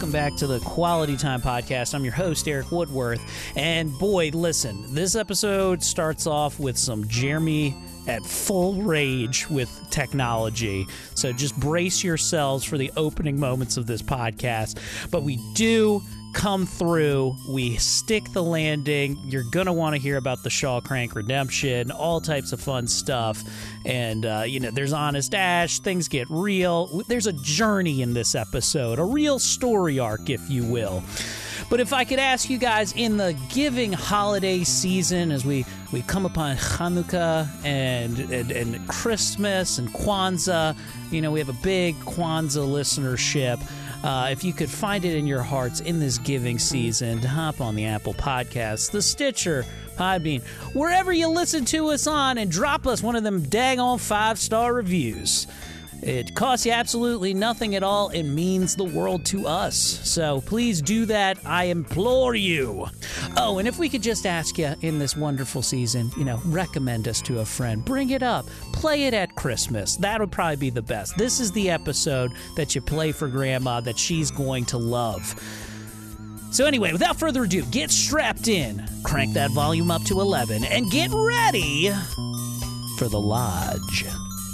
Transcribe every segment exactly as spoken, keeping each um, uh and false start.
welcome back to the Quality Time Podcast. I'm your host, Eric Woodworth. And boy, listen, this episode starts off with some Jeremy at full rage with technology. So just brace yourselves for the opening moments of this podcast. But we do come through. We stick the landing. You're going to want to hear about the Shaw Crank redemption, all types of fun stuff. And, uh, you know, there's Honest Ash. Things get real. There's a journey in this episode, a real story arc, if you will. But if I could ask you guys, in the giving holiday season, as we, we come upon Hanukkah and, and and Christmas and Kwanzaa, you know, we have a big Kwanzaa listenership. Uh, if you could find it in your hearts in this giving season, to hop on the Apple Podcasts, the Stitcher, Podbean, wherever you listen to us on, and drop us one of them daggone five-star reviews. It costs you absolutely nothing at all. It means the world to us. So please do that. I implore you. Oh, and if we could just ask you in this wonderful season, you know, recommend us to a friend. Bring it up. Play it at Christmas. That would probably be the best. This is the episode that you play for Grandma that she's going to love. So anyway, without further ado, get strapped in, crank that volume up to eleven, and get ready for the Lodge.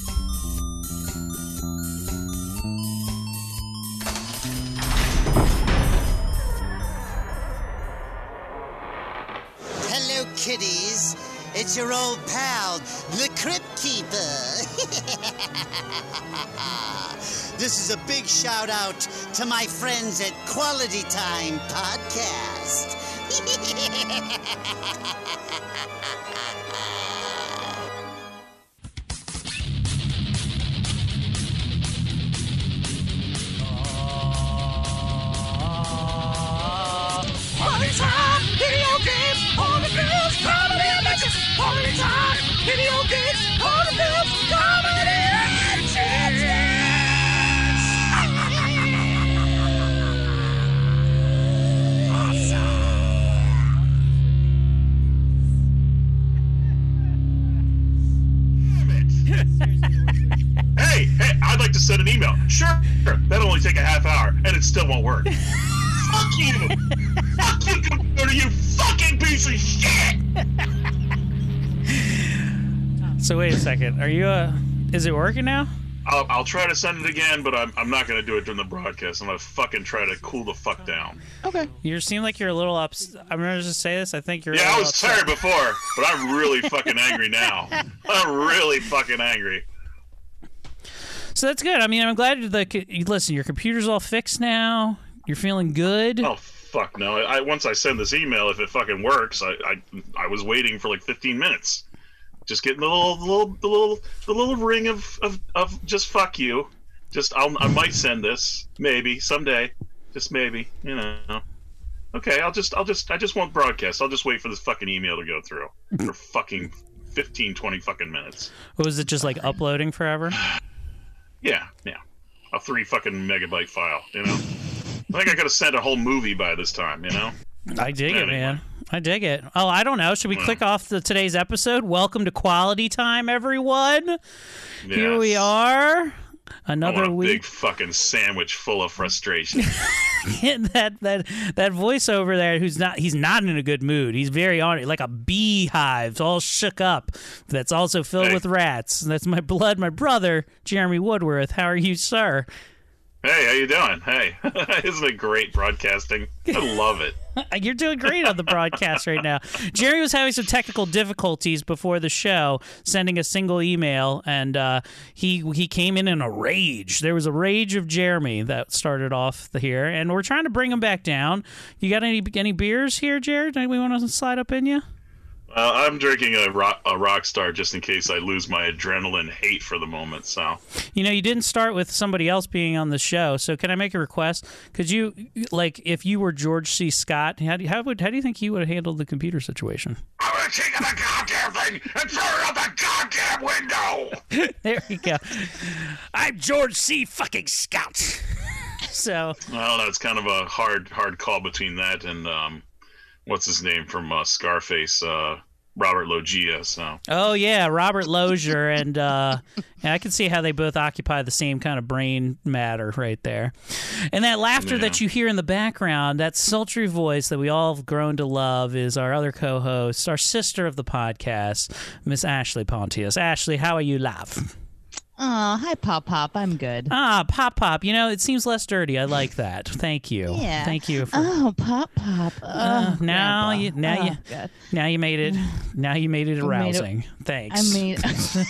Kiddies, it's your old pal, the Crypt Keeper. This is a big shout out to my friends at Quality Time Podcast. Quality Time Video Games, all the films, comedy and action. Quality Time Video Games, all the films, comedy and action. Hey, hey, I'd like to send an email. Sure, that'll only take a half hour, and it still won't work. Fuck you! Fuck you, computer, you fucking piece of shit! So wait a second. Are you, uh, is it working now? I'll, I'll try to send it again, but I'm, I'm not going to do it during the broadcast. I'm going to fucking try to cool the fuck down. Okay. You seem like you're a little ups. I'm going to just say this. I think you're. Yeah, a I little was upset. tired before, but I'm really fucking angry now. I'm really fucking angry. So that's good. I mean, I'm glad the listen. Your computer's all fixed now. You're feeling good. Oh fuck no! I, I once I send this email, if it fucking works, I, I I was waiting for like fifteen minutes, just getting the little the little the little the little ring of, of, of just fuck you. Just I'll I might send this maybe someday, just maybe, you know. Okay, I'll just I'll just I just won't broadcast. I'll just wait for this fucking email to go through for fucking fifteen, twenty fucking minutes. What was it, just like uploading forever? Yeah, yeah, a three fucking megabyte file, you know. I think I could have sent a whole movie by this time, you know? I dig anyway. it, man. I dig it. Oh, I don't know. Should we Yeah. click off the today's episode? Welcome to Quality Time, everyone. Yes. Here we are. I Another want a week. big fucking sandwich full of frustration. that that that voiceover there, who's not he's not in a good mood. He's very on it, like a beehive, all shook up. That's also filled Hey. with rats. That's my blood, my brother, Jeremy Woodworth. How are you, sir? Hey, how you doing? Hey, isn't it great broadcasting? I love it. You're doing great on the broadcast right now. Jerry was having some technical difficulties before the show, sending a single email, and uh, he he came in in a rage. There was a rage of Jeremy that started off the, here, and we're trying to bring him back down. You got any any beers here, Jared? Do we want to slide up in you? Uh, I'm drinking a rock, a rock star just in case I lose my adrenaline hate for the moment. So, You know, you didn't start with somebody else being on the show, so can I make a request? Could you, like, if you were George C. Scott, how do you, how would how do you think he would have handled the computer situation? I'm gonna take the goddamn thing and throw it out the goddamn window. There you go. I'm George C. fucking Scott. So, Well, that's kind of a hard, hard call between that and um, what's his name from uh, Scarface, uh, Robert Loggia. So. Oh yeah, Robert Lozier, and uh, and I can see how they both occupy the same kind of brain matter right there. And that laughter Yeah. that you hear in the background, that sultry voice that we all have grown to love, is our other co-host, our sister of the podcast, Miss Ashley Pontius. Ashley, how are you, love? Oh, hi, Pop Pop. I'm good. Ah, Pop Pop. You know, it seems less dirty. I like that. Thank you. Yeah. Thank you for. Oh, Pop Pop. Oh, Uh, now Grandpa. you now oh, you God. now you made it now you made it made it- arousing. Thanks. I made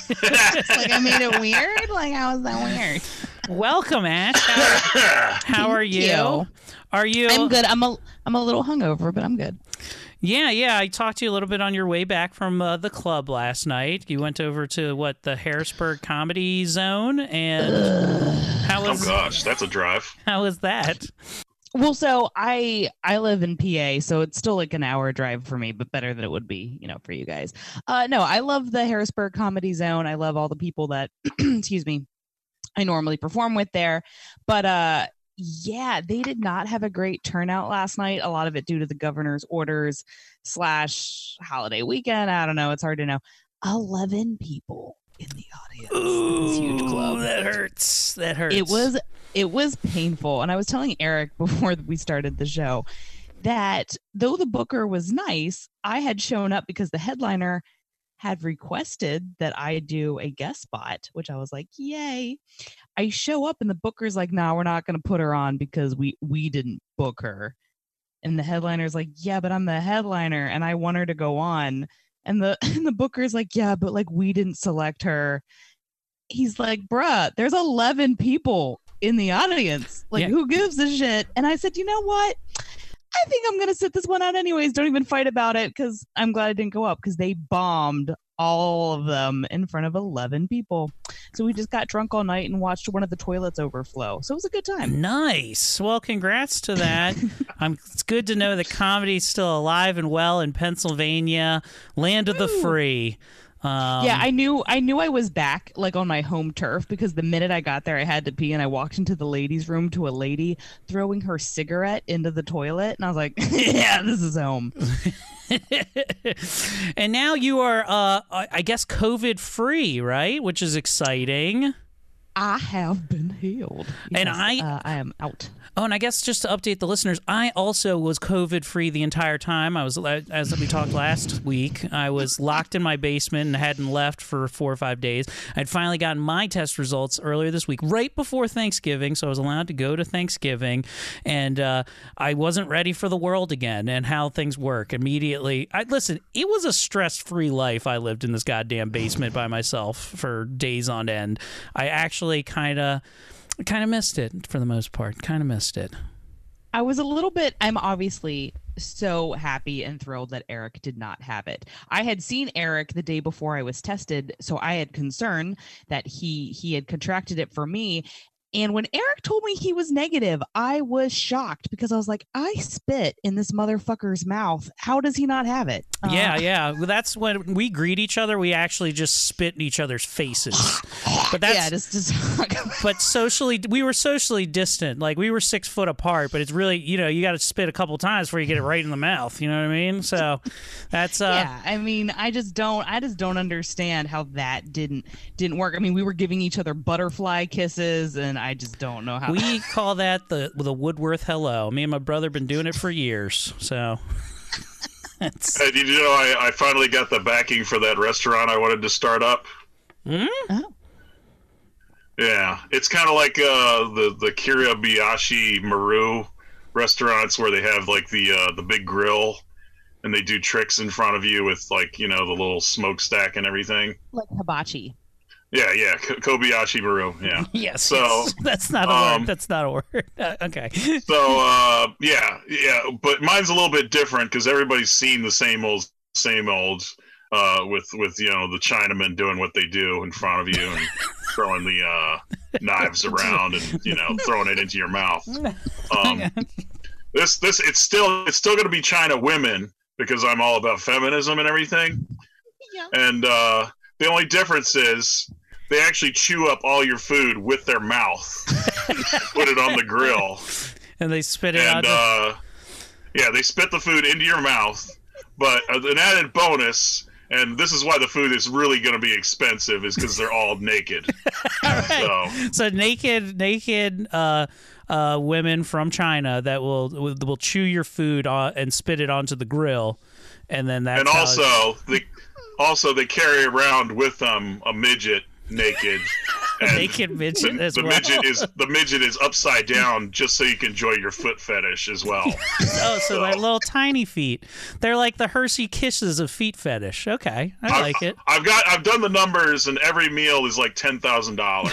like I made it weird. Like how is that weird? Welcome, Ash. How, how are you? you. Are you? I'm good. I'm a I'm a little hungover, but I'm good. Yeah, yeah. I talked to you a little bit on your way back from uh, the club last night. You went over to what the Harrisburg Comedy Zone, and how Oh was gosh, that's a drive. how was that? Well, so I I live in P A, so it's still like an hour drive for me, but better than it would be, you know, for you guys. Uh, no, I love the Harrisburg Comedy Zone. I love all the people that, excuse me, I normally perform with there. But uh, yeah, they did not have a great turnout last night. A lot of it due to the governor's orders slash holiday weekend. I don't know. It's hard to know. Eleven people in the audience. in this huge club. That hurts. That hurts. It was it was painful, and I was telling Eric before we started the show that though the booker was nice, I had shown up because the headliner had requested that I do a guest spot, which I was like, yay. I show up and the booker's like, no, we're not going to put her on because we we didn't book her. And the headliner's like, yeah, but I'm the headliner and I want her to go on. And the and the booker's like, yeah, but like we didn't select her. He's like, bruh, there's eleven people in the audience. Like, Yeah. who gives a shit? And I said, you know what? I think I'm going to sit this one out anyways. Don't even fight about it because I'm glad I didn't go up because they bombed all of them in front of eleven people. So we just got drunk all night and watched one of the toilets overflow. So it was a good time. Nice. Well, congrats to that. um, it's good to know that comedy's still alive and well in Pennsylvania, land of the free. Um, Yeah, I knew I knew I was back like on my home turf because the minute I got there I had to pee and I walked into the ladies' room to a lady throwing her cigarette into the toilet and I was like, yeah, this is home. and now you are, uh, I guess, COVID free, right? Which is exciting. I have been healed. And Yes, I- uh, I am out. Oh, and I guess just to update the listeners, I also was COVID free the entire time. I was, as we talked last week, I was locked in my basement and hadn't left for four or five days. I'd finally gotten my test results earlier this week, right before Thanksgiving, so I was allowed to go to Thanksgiving, and uh, I wasn't ready for the world again and how things work immediately. I, listen, it was a stress-free life I lived in this goddamn basement by myself for days on end. I actually kind of... kind of missed it for the most part. Kind of missed it. I was a little bit, I'm obviously so happy and thrilled that Eric did not have it. I had seen Eric the day before I was tested, so I had concern that he he had contracted it for me. And when Eric told me he was negative, I was shocked because I was like, I spit in this motherfucker's mouth. How does he not have it? Uh, Yeah, yeah. Well, that's when we greet each other. We actually just spit in each other's faces. But that's yeah, just, just but socially, we were socially distant. Like we were six foot apart. But it's really, you know, you got to spit a couple times before you get it right in the mouth. You know what I mean? So that's uh, yeah. I mean, I just don't. I just don't understand how that didn't didn't work. I mean, we were giving each other butterfly kisses, and I just don't know how. we call that the the Woodworth hello. Me and my brother have been doing it for years. So. It's, Hey, did you know I, I finally got the backing for that restaurant I wanted to start up? Hmm? Oh. Yeah, it's kind of like uh, the the Kiribayashi Maru restaurants where they have like the uh, the big grill and they do tricks in front of you with like you know the little smokestack and everything. Like hibachi. Yeah, yeah, K- Kobayashi Maru. Yeah. yes. So, yes. That's not a um, word. That's not a word. Uh, okay. So uh, yeah, yeah, but mine's a little bit different because everybody's seen the same old, same old, uh, with with you know the Chinamen doing what they do in front of you and throwing the uh, knives around and you know throwing it into your mouth. Um, this this it's still it's still going to be China women because I'm all about feminism and everything. Yeah. And uh, the only difference is they actually chew up all your food with their mouth, put it on the grill. And they spit it And out. uh, yeah, they spit the food into your mouth. But uh, an added bonus And this is why the food is really going to be expensive, is because they're all naked. All right. So, so naked, naked uh, uh, women from China that will will, will chew your food on, and spit it onto the grill, and then that's and also they also they carry around with them a midget naked. And naked midget the, as the well. midget is the midget is upside down just so you can enjoy your foot fetish as well. Oh, so, so they're little tiny feet. They're like the Hershey Kisses of feet fetish. Okay, I I've, like it. I've got I've done the numbers, and every meal is like ten thousand dollars.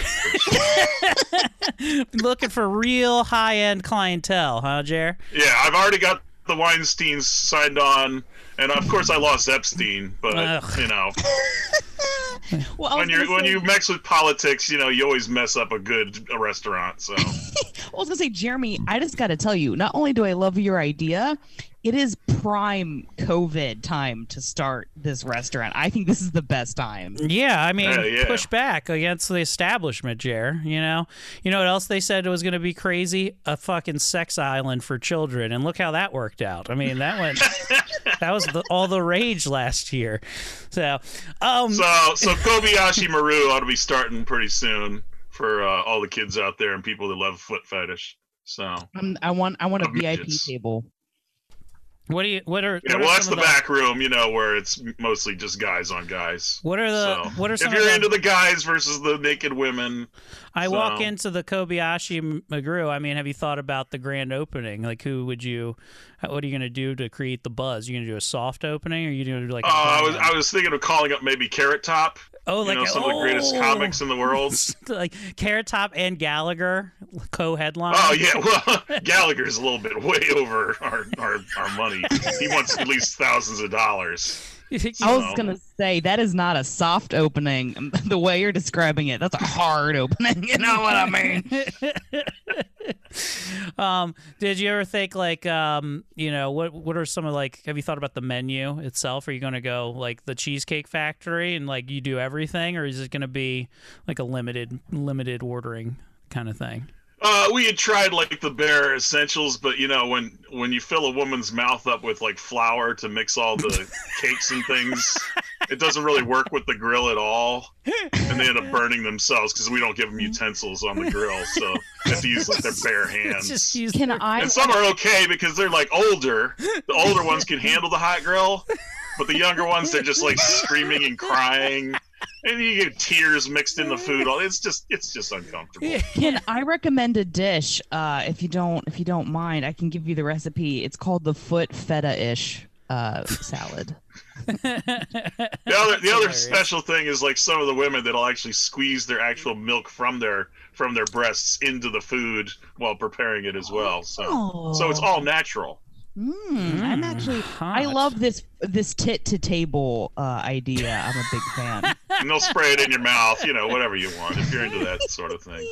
Looking for real high end clientele, huh, Jer? Yeah, I've already got the Weinsteins signed on, and of course I lost Epstein, but Ugh. you know. Well, I was When you gonna when say- you mix with politics, you know, you always mess up a good a restaurant. So I was gonna say, Jeremy, I just got to tell you, not only do I love your idea, it is prime COVID time to start this restaurant. I think this is the best time. Yeah, I mean, Yeah, yeah. push back against the establishment, Jer. You know, you know what else they said was going to be crazy? A fucking sex island for children, and look how that worked out. I mean, that went that was the, all the rage last year. So, um, so so Kobayashi Maru ought to be starting pretty soon for uh, all the kids out there and people that love foot fetish. So I'm, I want, I want a Of V I P midgets. table. what do you? What are? yeah, what well are that's some the, of the back room, you know, where it's mostly just guys on guys. What are the? So, what are some if you're of into the? the guys versus the naked women, I walk so- into the Kobayashi Magru. I mean, have you thought about the grand opening? Like, who would you? What are you going to do to create the buzz? You going to do a soft opening, or are you going to do like? A uh, I was grand? I was thinking of calling up maybe Carrot Top. Oh, You like know, a- some of the greatest oh. comics in the world. like Carrot Top and Gallagher co-headline. Oh yeah, well Gallagher's a little bit way over our, our, our money. He wants at least thousands of dollars. I was So- gonna say that is not a soft opening. The way you're describing it, that's a hard opening. You know what I mean? um, did you ever think like, um, you know, what what are some of like? Have you thought about the menu itself? Are you going to go like the Cheesecake Factory and like you do everything, or is it going to be like a limited limited ordering kind of thing? Uh, we had tried like the bare essentials, but you know when when you fill a woman's mouth up with like flour to mix all the cakes and things, it doesn't really work with the grill at all, and they end up burning themselves because we don't give them utensils on the grill, so they have to use like their bare hands. Just use Can their- I? And some are okay because they're like older. The older ones can handle the hot grill, but the younger ones they're just like screaming and crying, and you get tears mixed in the food. All it's just it's just uncomfortable. Can I recommend a dish? Uh, if you don't, if you don't mind, I can give you the recipe. It's called the foot feta-ish uh, salad. The other the other hilarious. special thing is like some of the women that'll actually squeeze their actual milk from their from their breasts into the food while preparing it as well. So so it's all natural. Mm, I'm actually. I hot. love this this tit to table uh, idea. I'm a big fan. And they'll spray it in your mouth, you know, whatever you want if you're into that sort of thing.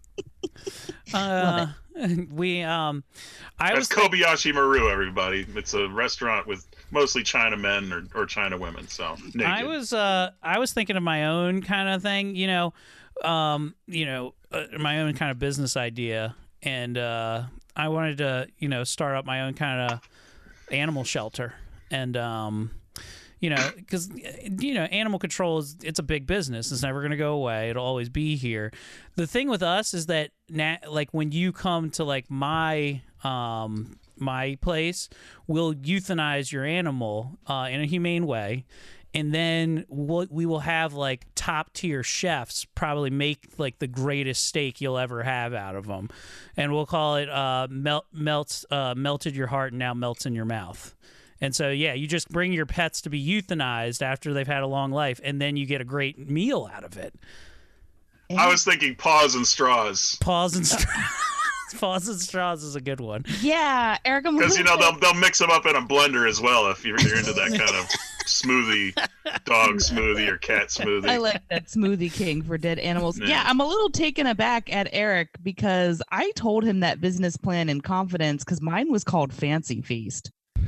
So Uh, we um, I was that's Kobayashi Maru, everybody. It's a restaurant with mostly China men or, or China women. So naked. I was uh I was thinking of my own kind of thing, you know, um, you know, uh, my own kind of business idea, and uh, I wanted to, you know, start up my own kind of animal shelter, and um, you know, because you know, animal control is it's a big business. It's never going to go away. It'll always be here. The thing with us is that, na- like, when you come to like my um my place, we'll euthanize your animal uh, in a humane way. And then we'll, we will have like top tier chefs probably make like the greatest steak you'll ever have out of them, and we'll call it uh, melt melts uh, melted your heart and now melts in your mouth. And so yeah, you just bring your pets to be euthanized after they've had a long life, and then you get a great meal out of it. I was thinking paws and straws. Paws and straws. Paws and straws is a good one. Yeah, Eric. I'm a Because you know little they'll they'll mix them up in a blender as well if you're, you're into that kind of smoothie, dog smoothie or cat smoothie. I like that smoothie king for dead animals. Yeah. Yeah. I'm a little taken aback at Eric because I told him that business plan in confidence because mine was called Fancy Feast.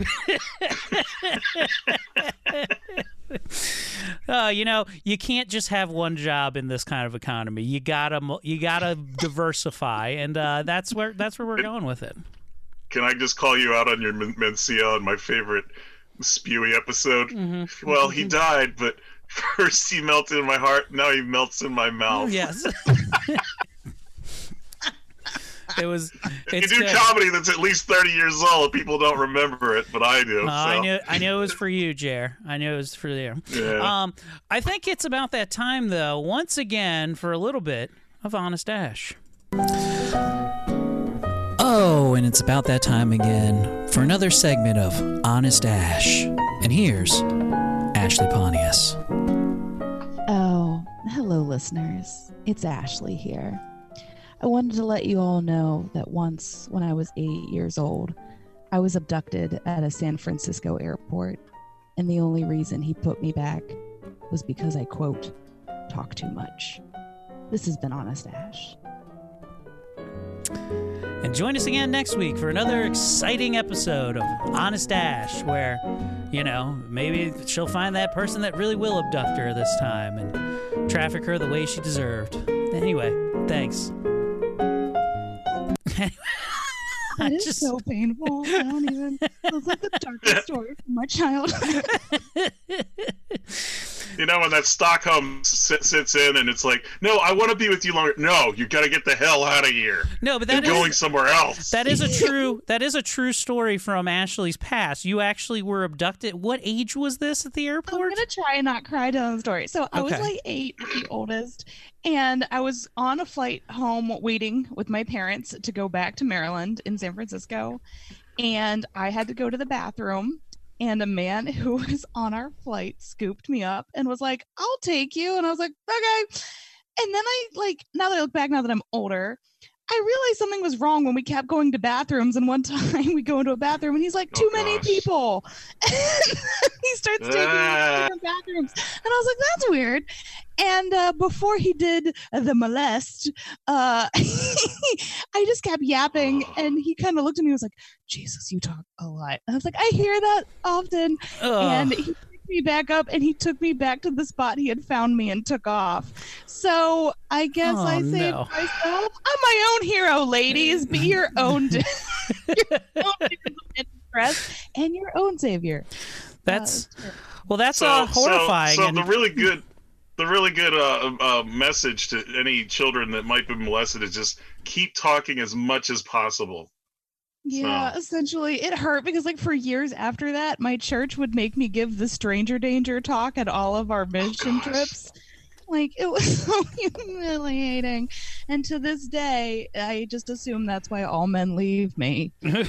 Uh, you know, you can't just have one job in this kind of economy. You gotta mo- you gotta diversify, and uh, that's where that's where we're going with it. Can I just call you out on your men- Mencia and my favorite Spewy episode. Mm-hmm. Well, he died, but first he melted in my heart. Now he melts in my mouth. Yes. It was. If It's you do good. comedy that's at least thirty years old, people don't remember it, but I do. Uh, so. I knew. I knew it was for you, Jer. I knew it was for you. Yeah. Um, I think it's about that time, though. Once again, for a little bit of Honest Ash. Oh, and it's about that time again for another segment of Honest Ash. And here's Ashley Pontius. Oh, hello, listeners. It's Ashley here. I wanted to let you all know that once, when I was eight years old, I was abducted at a San Francisco airport, and the only reason he put me back was because I, quote, talk too much. This has been Honest Ash. And join us again next week for another exciting episode of Honest Ash, where, you know, maybe she'll find that person that really will abduct her this time and traffic her the way she deserved. Anyway, thanks. That is just- so painful. I don't even. It's like the darkest story from my childhood. You know, when that Stockholm sit, sits in and it's like, no, I want to be with you longer. No, you got to get the hell out of here. No, but You're that is going somewhere else. that is a true that is a true story from Ashley's past. You actually were abducted. What age was this at the I'm airport? gonna try and not cry telling the story. So I was Okay. like eight, the oldest, and I was on a flight home waiting with my parents to go back to Maryland in San Francisco, and I had to go to the bathroom. And a man who was on our flight scooped me up and was like, "I'll take you," and I was like, "Okay." And then I like now that I look back, now that I'm older, I realized something was wrong when we kept going to bathrooms. And one time we go into a bathroom and he's like, "Too Oh, many gosh. people." And he starts taking me to Ah. different bathrooms. And I was like, "That's weird." And uh, before he did the molest, uh, I just kept yapping. And he kind of looked at me and was like, "Jesus, you talk a lot." And I was like, "I hear that often." Ugh. And he picked me back up and he took me back to the spot he had found me and took off. So I guess Oh, I saved no. myself. I'm my own hero, ladies. Be your own, your own victim of stress and your own savior. That's Uh, well, that's so, uh, horrifying. So, so and- the really good, the really good uh, uh, message to any children that might be molested is just keep talking as much as possible. Yeah, So- essentially, it hurt because, like, for years after that, my church would make me give the stranger danger talk at all of our mission gosh. trips. Like, it was so humiliating. And to this day, I just assume that's why all men leave me.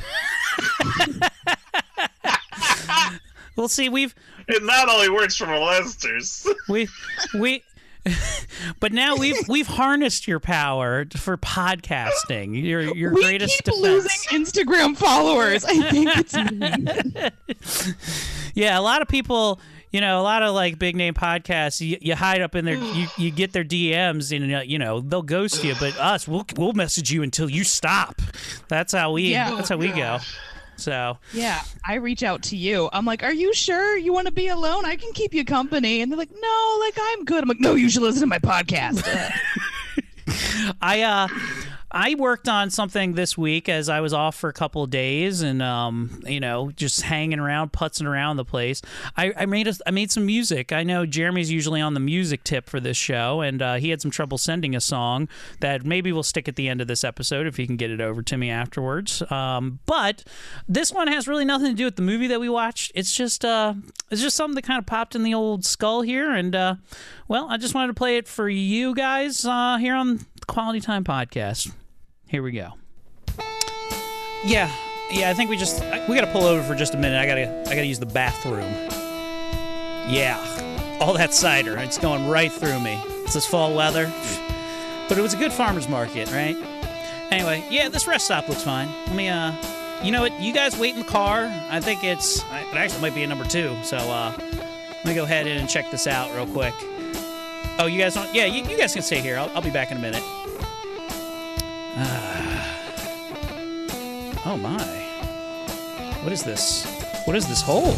well, see, we've It not only works for molesters. we we. But now we've we've harnessed your power for podcasting. Your your we greatest keep defense. losing Instagram followers. I think it's me. Yeah, a lot of people, you know, a lot of like big name podcasts, you, you hide up in their, you, you get their D Ms and uh, you know they'll ghost you. But us, we'll we'll message you until you stop. That's how we. Yeah. That's how we go. So Yeah, I reach out to you. I'm like, "Are you sure you want to be alone? I can keep you company." And they're like, "No, like I'm good." I'm like, "No, you should listen to my podcast." I uh I worked on something this week as I was off for a couple of days and um you know just hanging around, putzing around the place. I, I made a, I made some music. I know Jeremy's usually on the music tip for this show, and uh, he had some trouble sending a song that maybe we'll stick at the end of this episode if he can get it over to me afterwards. Um, but this one has really nothing to do with the movie that we watched. It's just uh it's just something that kind of popped in the old skull here, and uh, well, I just wanted to play it for you guys uh, here on the Quality Time Podcast. Here we go. Yeah, yeah. I think we just we gotta pull over for just a minute. I gotta I gotta use the bathroom. Yeah, all that cider, it's going right through me. It's this fall weather, but it was a good farmer's market, right? Anyway, yeah, this rest stop looks fine. Let me uh, you know what? You guys wait in the car. I think it's it actually might be a number two. So uh, let me go ahead in and check this out real quick. Oh, you guys don't? Yeah, you, you guys can stay here. I'll, I'll be back in a minute. Ah. Oh my. What is this? What is this hole?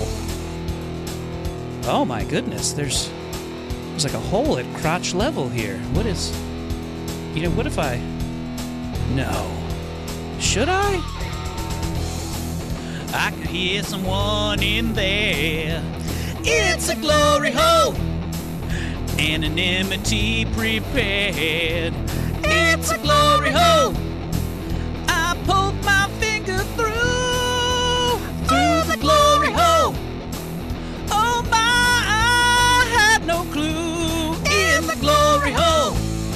Oh my goodness, there's there's like a hole at crotch level here. What is You know, what if I No. Should I? I could hear someone in there. It's a glory hole. Anonymity prepared. It's a glory hole. I poked my finger through, through the glory hole. Oh my, I had no clue. In the glory hole.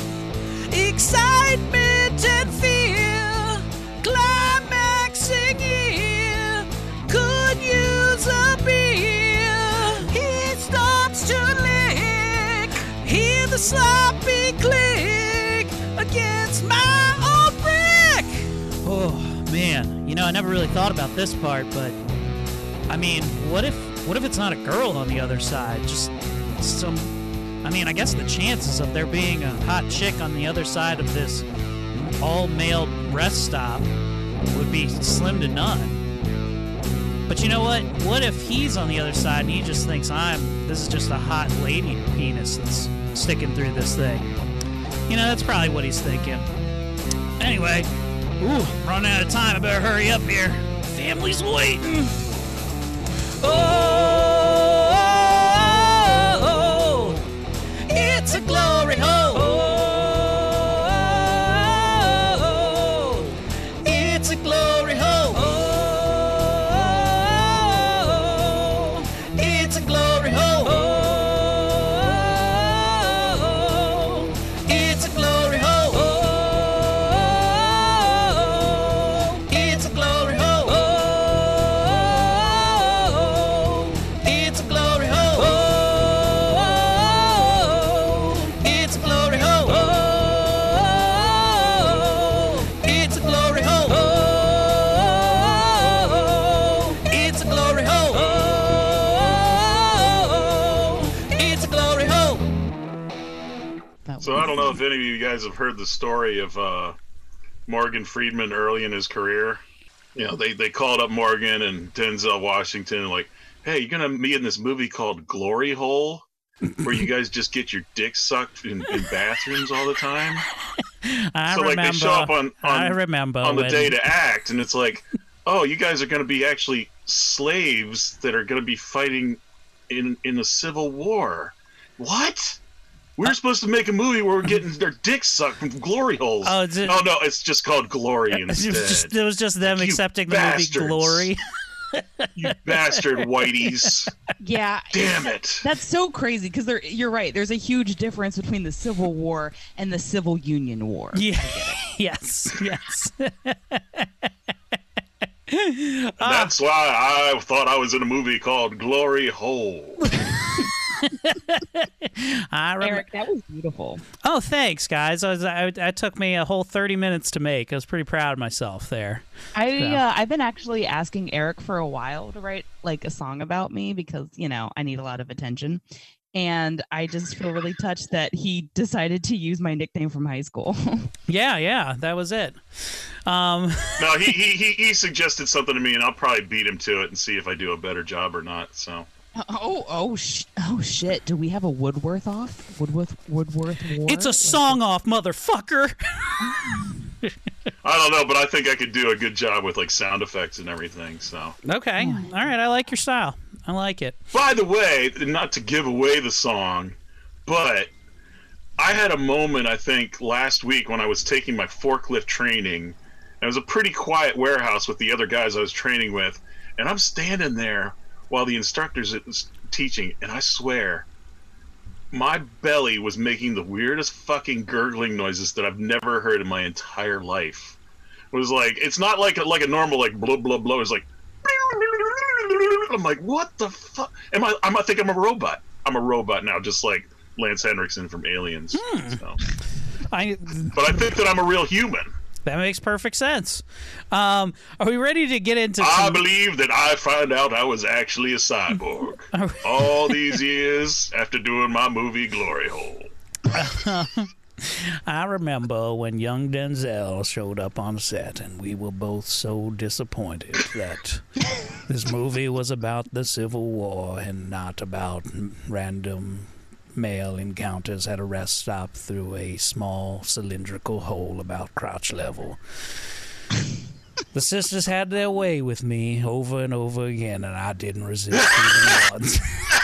Excitement and fear, climaxing here. Could use a beer. He starts to lick. Hear the sloppy click against my old brick. Oh man, you know I never really thought about this part, but I mean, what if what if it's not a girl on the other side? Just some. I mean, I guess the chances of there being a hot chick on the other side of this all-male rest stop would be slim to none. But you know what? What if he's on the other side and he just thinks I'm, this is just a hot lady penis that's sticking through this thing? You know, that's probably what he's thinking. Anyway, ooh, running out of time. I better hurry up here. Family's waiting. Oh! It's a glory hole. Oh, it's a glory hole. Oh, it's a glory hole. Oh, it's a glory hole. Oh, it's a glory hole. Oh, it's a glory hole. So I don't know if any of you guys have heard the story of uh, Morgan Freeman early in his career. You know, they, they called up Morgan and Denzel Washington like, hey, you're going to be in this movie called Glory Hole, where you guys just get your dick sucked in, in bathrooms all the time. I so, remember. like, they show up on, on, I remember on the when... day to act, and it's like, oh, you guys are going to be actually slaves that are going to be fighting in, in a civil war. What? We were supposed to make a movie where we're getting their dicks sucked from glory holes. Oh, it, oh no, it's just called Glory instead. It was just, it was just them like, accepting the bastards. movie Glory. You bastard whiteys. Yeah. Damn it. That's so crazy because you're right. There's a huge difference between the Civil War and the Civil Union War. Yeah. Yes. Yes. That's why I thought I was in a movie called Glory Hole. I rem- Eric, that was beautiful. Oh, thanks, guys. I was, I, it took me a whole thirty minutes to make. I was pretty proud of myself there. I So. uh, I've been actually asking Eric for a while to write like a song about me because you know I need a lot of attention, and I just feel really touched that he decided to use my nickname from high school. Yeah, yeah, that was it. Um, No, he, he he he suggested something to me, and I'll probably beat him to it and see if I do a better job or not. So. Oh, oh, sh- oh, shit! Do we have a Woodworth off? Woodworth, Woodworth War? it's a song off, motherfucker. I don't know, but I think I could do a good job with like sound effects and everything. So. Okay, all right. I like your style. I like it. By the way, not to give away the song, but I had a moment I think last week when I was taking my forklift training. It was a pretty quiet warehouse with the other guys I was training with, and I'm standing there while the instructor's teaching, and I swear, my belly was making the weirdest fucking gurgling noises that I've never heard in my entire life. It was like, it's not like a, like a normal, like, blah, blah, blah. It's like, I'm like, what the fuck? Am I, I'm, I think I'm a robot. I'm a robot now, just like Lance Henriksen from Aliens. Hmm. So. I, But I think that I'm a real human. that makes perfect sense. Um, are we ready to get into I some... believe that I found out I was actually a cyborg all these years after doing my movie Glory Hole. I remember when young Denzel showed up on set, and we were both so disappointed that this movie was about the Civil War and not about random male encounters at a rest stop through a small cylindrical hole about crotch level. The sisters had their way with me over and over again, and I didn't resist even once.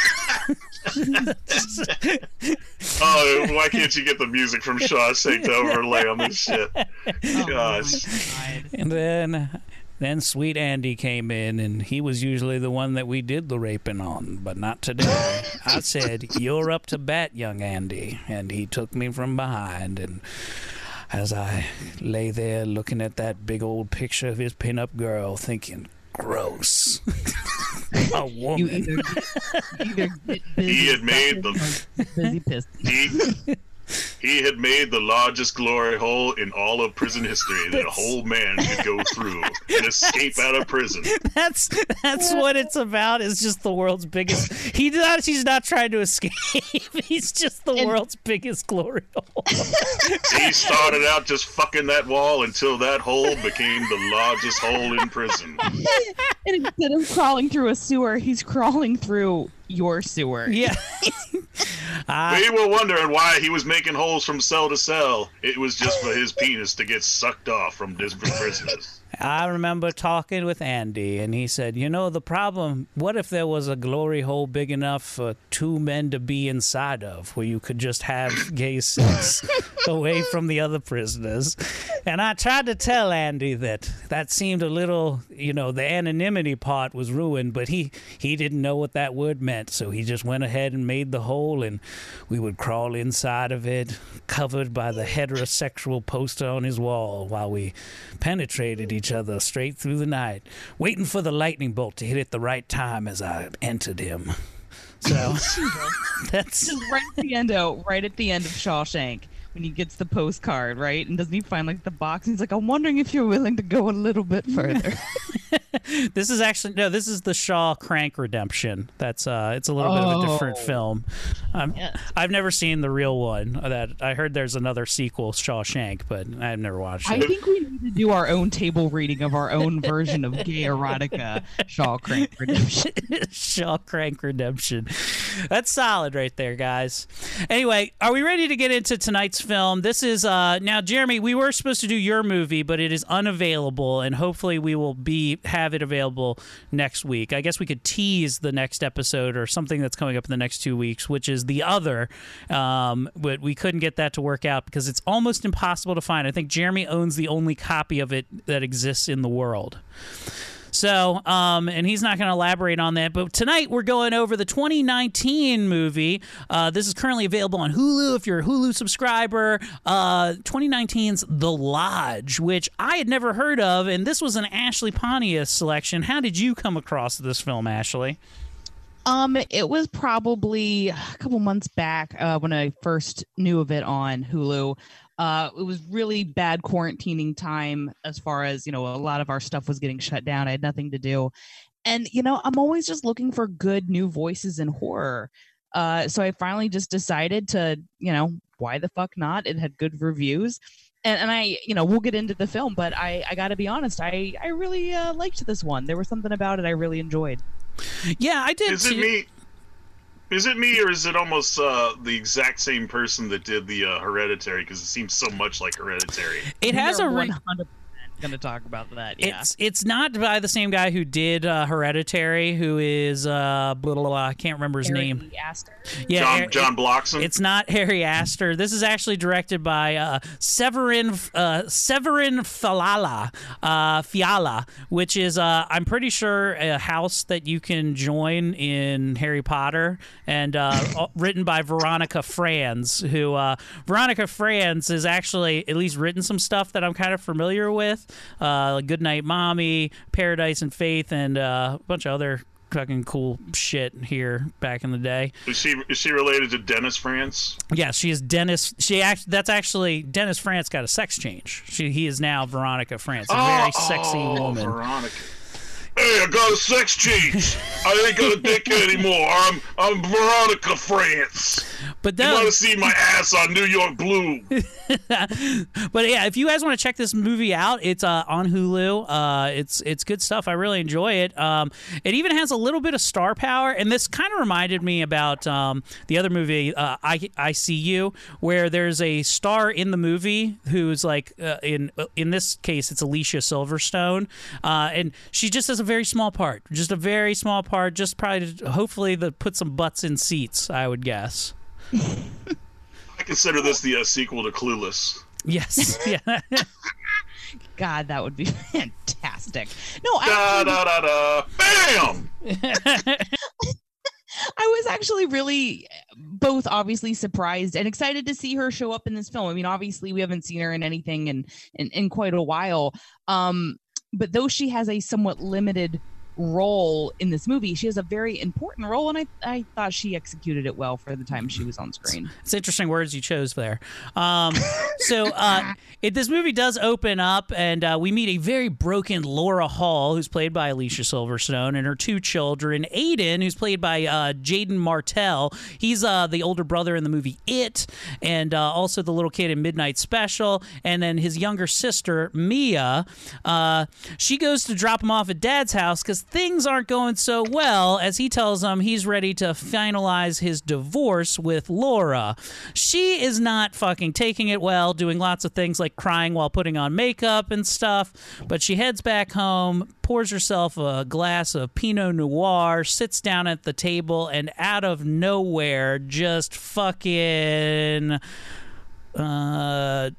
Oh, why can't you get the music from Shawshank to overlay on this shit? Gosh. Oh, And then, then sweet Andy came in, and he was usually the one that we did the raping on, but not today. I said, "You're up to bat, young Andy," and he took me from behind, and as I lay there looking at that big old picture of his pinup girl, thinking, gross. A woman. You either, either get busy He had made the busy pissed. he, he had made the largest glory hole in all of prison history that a whole man could go through and escape out of prison. That's that's what it's about. Is just the world's biggest. He not. He's not trying to escape. He's just the And- world's biggest glory hole. He started out just fucking that wall until that hole became the largest hole in prison. And instead of crawling through a sewer, he's crawling through your sewer. Yeah. I, We were wondering why he was making holes from cell to cell. It was just for his penis to get sucked off from different prisoners. I remember talking with Andy, and he said, "You know, the problem, what if there was a glory hole big enough for two men to be inside of, where you could just have gay sex away from the other prisoners?" And I tried to tell Andy that that seemed a little, you know, the anonymity part was ruined, but he, he didn't know what that word meant, so he just went ahead and made the hole, and we would crawl inside of it, covered by the heterosexual poster on his wall, while we penetrated each other straight through the night, waiting for the lightning bolt to hit at the right time as I entered him. So that's Just right at the end, oh, right at the end of Shawshank, when he gets the postcard, right? And doesn't he find like the box? And he's like, "I'm wondering if you're willing to go a little bit further." this is actually no, this is the Shaw Crank Redemption. That's uh, it's a little bit of a different Oh. film. Um, Yes. I've never seen the real one. That I heard there's another sequel, Shawshank, but I've never watched I it. think we need to do our own table reading of our own version of gay erotica, Shaw Crank Redemption. Shaw Crank Redemption. That's solid right there, guys. Anyway, are we ready to get into tonight's film? This is uh now, Jeremy, we were supposed to do your movie, but it is unavailable, and hopefully we will be have it available next week. I guess we could tease the next episode or something that's coming up in the next two weeks, which is The Other. Um, but we couldn't get that to work out because it's almost impossible to find. I think Jeremy owns the only copy of it that exists in the world. So, um, and he's not going to elaborate on that. But tonight we're going over the twenty nineteen movie. Uh, this is currently available on Hulu if you're a Hulu subscriber. Uh, twenty nineteen's The Lodge, which I had never heard of. And this was an Ashley Pontius selection. How did you come across this film, Ashley? Um, it was probably a couple months back uh, when I first knew of it on Hulu. Uh, it was really bad quarantining time as far as, you know, a lot of our stuff was getting shut down. I had nothing to do. And, you know, I'm always just looking for good new voices in horror. Uh, so I finally just decided to, you know, why the fuck not? It had good reviews. And, and I, you know, we'll get into the film, but I, I got to be honest, I, I really uh, liked this one. There was something about it I really enjoyed. Yeah, I did. Is it too. me? Is it me, or is it almost uh, the exact same person that did the uh, Hereditary? Because it seems so much like Hereditary. It has a We're re- one hundred percent going to talk about that. Yeah. It's it's not by the same guy who did uh, Hereditary, who is uh, blah, blah, blah, I can't remember his Harry name. Astor. Yeah, John, Har- John Bloxham. It's not Harry Astor. This is actually directed by uh, Severin uh, Severin Fiala, uh, Fiala, which is uh, I'm pretty sure a house that you can join in Harry Potter, and uh, written by Veronica Franz. Who uh, Veronica Franz is actually at least written some stuff that I'm kind of familiar with. Uh, Goodnight Mommy, Paradise and Faith, and uh, a bunch of other fucking cool shit here back in the day. Is she is she related to Dennis France? Yeah, she is Dennis. She act, That's actually Dennis France got a sex change. She he is now Veronica France, a very sexy oh, woman. Veronica. Hey, I got a sex change. I ain't got a dick anymore. I'm I'm Veronica France. But you no, want to see my ass on New York Blue. But yeah, if you guys want to check this movie out, it's uh, on Hulu. Uh, it's it's good stuff. I really enjoy it. Um, it even has a little bit of star power, and this kind of reminded me about um, the other movie, uh, I I See You, where there's a star in the movie who's like uh, in in this case it's Alicia Silverstone, uh, and she just has a very small part, just a very small part, just probably to, hopefully to put some butts in seats, I would guess. I consider this the uh, sequel to Clueless. Yes. Yeah. God, that would be fantastic. No, Da I da da da. Bam. I was actually really both obviously surprised and excited to see her show up in this film. I mean, obviously we haven't seen her in anything in in, in quite a while. Um, but though she has a somewhat limited role in this movie, she has a very important role, and I, I thought she executed it well for the time she was on screen. It's interesting words you chose there. Um, so uh, it, this movie does open up, and uh, we meet a very broken Laura Hall, who's played by Alicia Silverstone, and her two children. Aiden, who's played by uh, Jaden Martell. He's uh, the older brother in the movie It, and uh, also the little kid in Midnight Special. And then his younger sister, Mia, uh, she goes to drop him off at Dad's house because things aren't going so well, as he tells them he's ready to finalize his divorce with Laura. She is not fucking taking it well, doing lots of things like crying while putting on makeup and stuff, but she heads back home, pours herself a glass of Pinot Noir, sits down at the table, and out of nowhere just fucking uh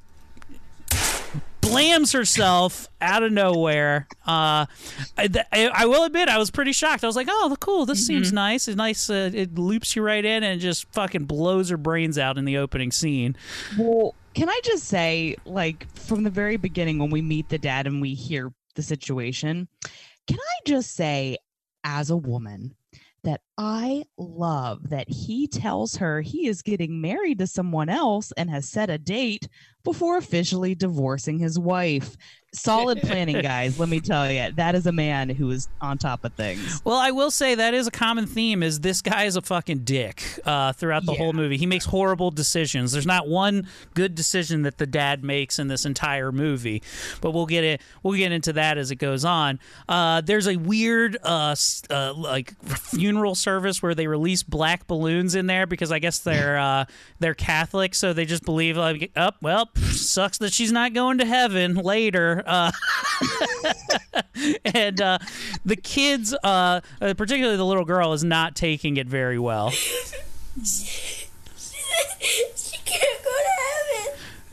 blams herself out of nowhere. Uh, I, I will admit, I was pretty shocked. I was like, "Oh, cool! This mm-hmm. seems nice. It's nice. Uh, it loops you right in, and it just fucking blows her brains out in the opening scene." Well, can I just say, like, from the very beginning, when we meet the dad and we hear the situation, can I just say, as a woman, that I love that he tells her he is getting married to someone else and has set a date before officially divorcing his wife. Solid planning, guys. Let me tell you, that is a man who is on top of things. Well, I will say that is a common theme, is this guy is a fucking dick uh, throughout the Yeah. whole movie. He makes horrible decisions. There's not one good decision that the dad makes in this entire movie, but we'll get it. We'll get into that as it goes on. Uh, there's a weird, uh, uh, like funeral service where they release black balloons in there because I guess they're uh, they're Catholic, so they just believe like, oh, well, sucks that she's not going to heaven later. Uh, and uh, the kids, uh, particularly the little girl, is not taking it very well. She can't go to heaven.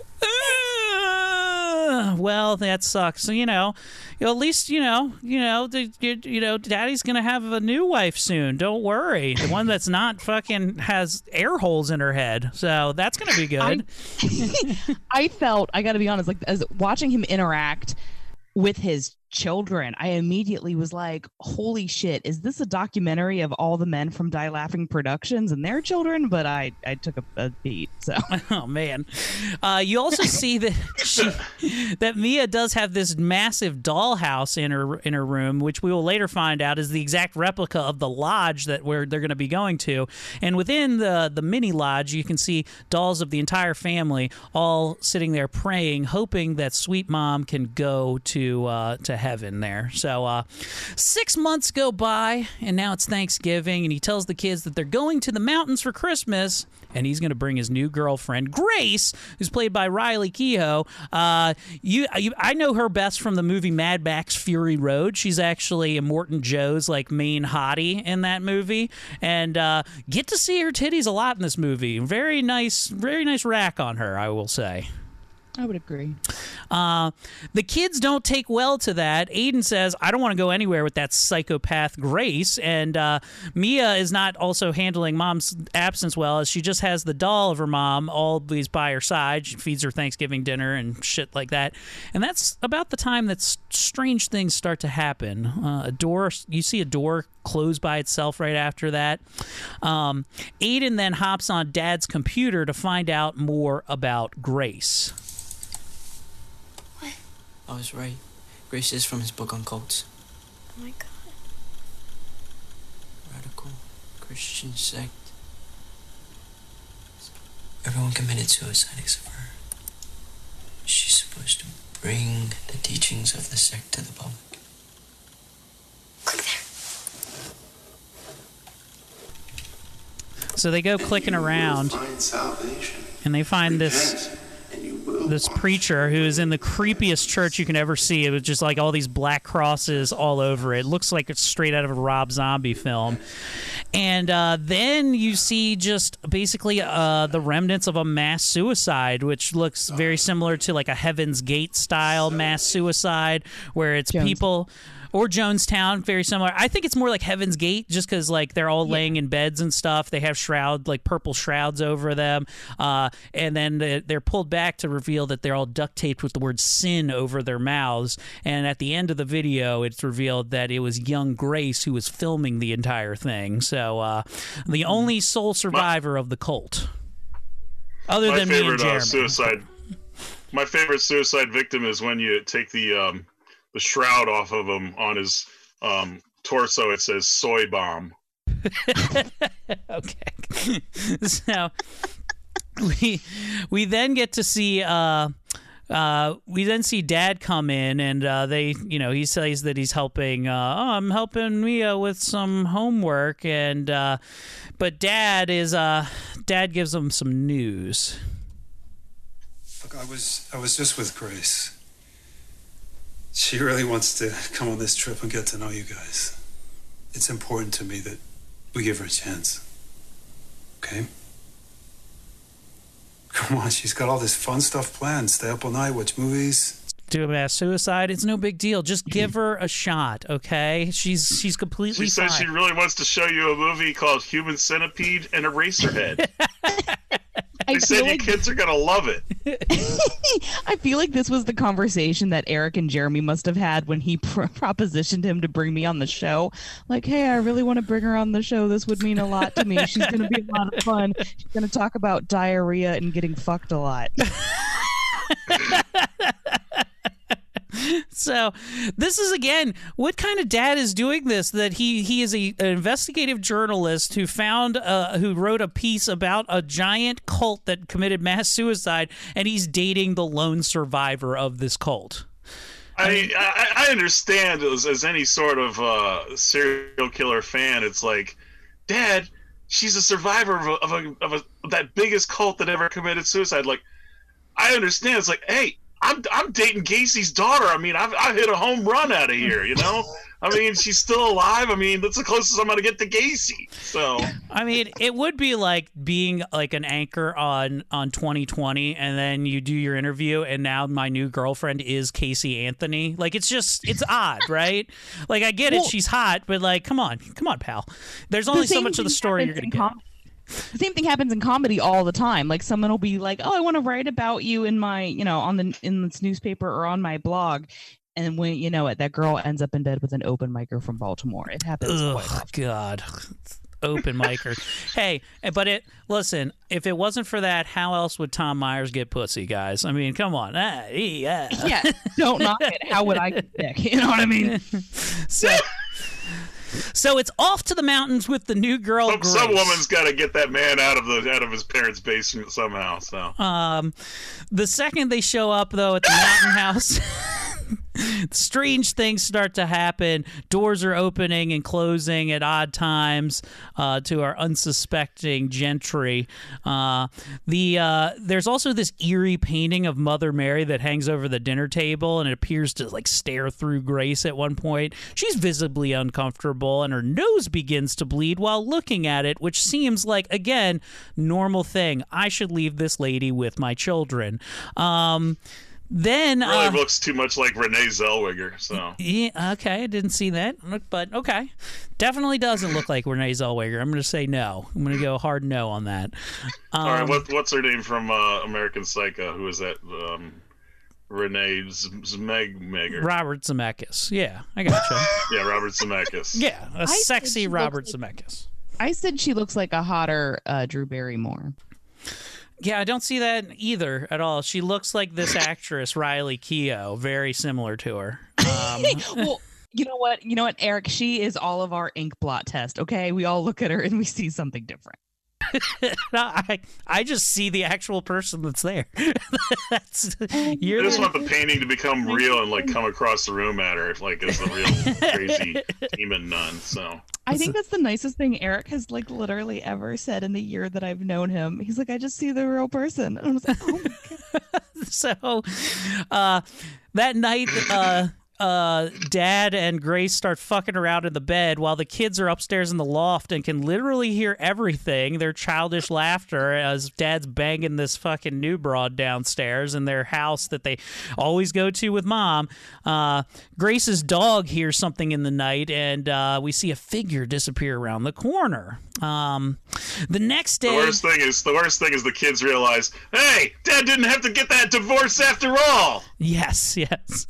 Uh, well, that sucks. So you know, you know, at least you know, you know, the, you, you know, Daddy's gonna have a new wife soon. Don't worry, the one that's not fucking has air holes in her head. So that's gonna be good. I, I felt, I got to be honest, like as watching him interact with his children, I immediately was like, holy shit, is this a documentary of all the men from Die Laughing Productions and their children? But I, I took a, a beat. So oh man, uh, you also see that she, that Mia does have this massive dollhouse in her in her room, which we will later find out is the exact replica of the lodge that where they're going to be going to. And within the the mini lodge, you can see dolls of the entire family all sitting there praying, hoping that Sweet Mom can go to uh, to heaven there. So uh, six months go by, and now it's Thanksgiving, and he tells the kids that they're going to the mountains for Christmas, and he's going to bring his new girlfriend, Grace, who's played by Riley Keough. Uh, you, you, I know her best from the movie Mad Max Fury Road. She's actually Immortan Joe's like main hottie in that movie, and uh, get to see her titties a lot in this movie. Very nice, very nice rack on her, I will say. I would agree. Uh, the kids don't take well to that. Aiden says, I don't want to go anywhere with that psychopath Grace. And uh, Mia is not also handling Mom's absence well, as she just has the doll of her mom always by her side. She feeds her Thanksgiving dinner and shit like that. And that's about the time that s- strange things start to happen. Uh, a door, you see a door close by itself right after that. Um, Aiden then hops on Dad's computer to find out more about Grace. I was right. Grace is from his book on cults. Oh my god. Christian sect. Everyone committed suicide except for her. She's supposed to bring the teachings of the sect to the public. Click there. So they go clicking around, and they find this this preacher who is in the creepiest church you can ever see. It was just like all these black crosses all over it. It looks like it's straight out of a Rob Zombie film. And uh, then you see just basically uh, the remnants of a mass suicide, which looks very similar to like a Heaven's Gate style mass suicide, where it's Jones. people... Or Jonestown, very similar. I think it's more like Heaven's Gate, just because like they're all laying in beds and stuff. They have shroud, like purple shrouds over them, uh, and then they're pulled back to reveal that they're all duct taped with the word "sin" over their mouths. And at the end of the video, it's revealed that it was young Grace who was filming the entire thing. So uh, the only sole survivor my, of the cult, other my than favorite, me and Jeremy. Uh, suicide. My favorite suicide victim is when you take the. Um, the shroud off of him on his um, torso. It says soy bomb. Okay. So we we then get to see uh uh we then see Dad come in, and uh they you know he says that he's helping uh oh, I'm helping Mia with some homework, and uh but Dad is uh Dad gives him some news. Look, I was I was just with Grace. She really wants to come on this trip and get to know you guys. It's important to me that we give her a chance. Okay? Come on, she's got all this fun stuff planned. Stay up all night, watch movies. Do a mass suicide. It's no big deal. Just give her a shot, okay? She's she's completely She fine. says she really wants to show you a movie called Human Centipede and Eraserhead. They said you like... kids are going to love it. I feel like this was the conversation that Eric and Jeremy must have had when he pr- propositioned him to bring me on the show. Like, hey, I really want to bring her on the show. This would mean a lot to me. She's going to be a lot of fun. She's going to talk about diarrhea and getting fucked a lot. So this is, again, what kind of dad is doing this? That he he is a, an investigative journalist who found uh, who wrote a piece about a giant cult that committed mass suicide, and he's dating the lone survivor of this cult. I mean, I, I understand as, as any sort of uh, serial killer fan, it's like, Dad, she's a survivor of a, of a of a of that biggest cult that ever committed suicide. Like, I understand. It's like, hey, I'm I'm dating Gacy's daughter. I mean, I've I hit a home run out of here. You know, I mean, she's still alive. I mean, that's the closest I'm gonna get to Gacy. So, I mean, it would be like being like an anchor on on twenty twenty, and then you do your interview, and now my new girlfriend is Casey Anthony. Like, it's just it's odd, right? Like, I get it, well, she's hot, but like, come on, come on, pal. There's only the so much of the story you're gonna get. Com- The same thing happens in comedy all the time. Like, someone will be like, "Oh, I want to write about you in my, you know, on the in this newspaper or on my blog," and when you know it, that girl ends up in bed with an open micer from Baltimore. It happens. Oh quite often. God, open micer. Hey, but it listen. If it wasn't for that, how else would Tom Myers get pussy, guys? I mean, come on. Ah, yeah. Yeah, don't knock it. How would I get dick? You know what I mean? So. So it's off to the mountains with the new girl. Some, Grace. some woman's got to get that man out of the out of his parents' basement somehow. So, um, the second they show up, though, at the mountain house, strange things start to happen. Doors are opening and closing at odd times uh, to our unsuspecting gentry. Uh, the uh, there's also this eerie painting of Mother Mary that hangs over the dinner table, and it appears to like stare through Grace at one point. She's visibly uncomfortable, and her nose begins to bleed while looking at it, which seems like, again, normal thing. I should leave this lady with my children. Um, Then really uh, looks too much like Renee Zellweger. So yeah, okay, I didn't see that, but okay, definitely doesn't look like Renee Zellweger. I'm going to say no. I'm going to go hard no on that. Um, all right, what, what's her name from uh, American Psycho? Who is that? Um, Renee Zellweger. Robert Zemeckis. Yeah, I gotcha. Yeah, Robert Zemeckis. Yeah, a I sexy Robert like, Zemeckis. I said she looks like a hotter uh, Drew Barrymore. Yeah, I don't see that either at all. She looks like this actress, Riley Keough, very similar to her. Um, well, You know what? You know what, Eric? She is all of our ink blot test. Okay, we all look at her and we see something different. I I just see the actual person that's there. That's you're I just the, want the painting to become real and like come across the room at her, like as the real crazy demon nun. So I think that's the nicest thing Eric has like literally ever said in the year that I've known him. He's like, I just see the real person. And I was like, oh my God. So uh, that night, uh, uh, Dad and Grace start fucking around in the bed while the kids are upstairs in the loft and can literally hear everything. Their childish laughter as Dad's banging this fucking new broad downstairs in their house that they always go to with Mom. Uh, Grace's dog hears something in the night, and uh, we see a figure disappear around the corner. Um, the next day, the worst thing is the worst thing is the kids realize, hey, Dad didn't have to get that divorce after all. Yes, yes.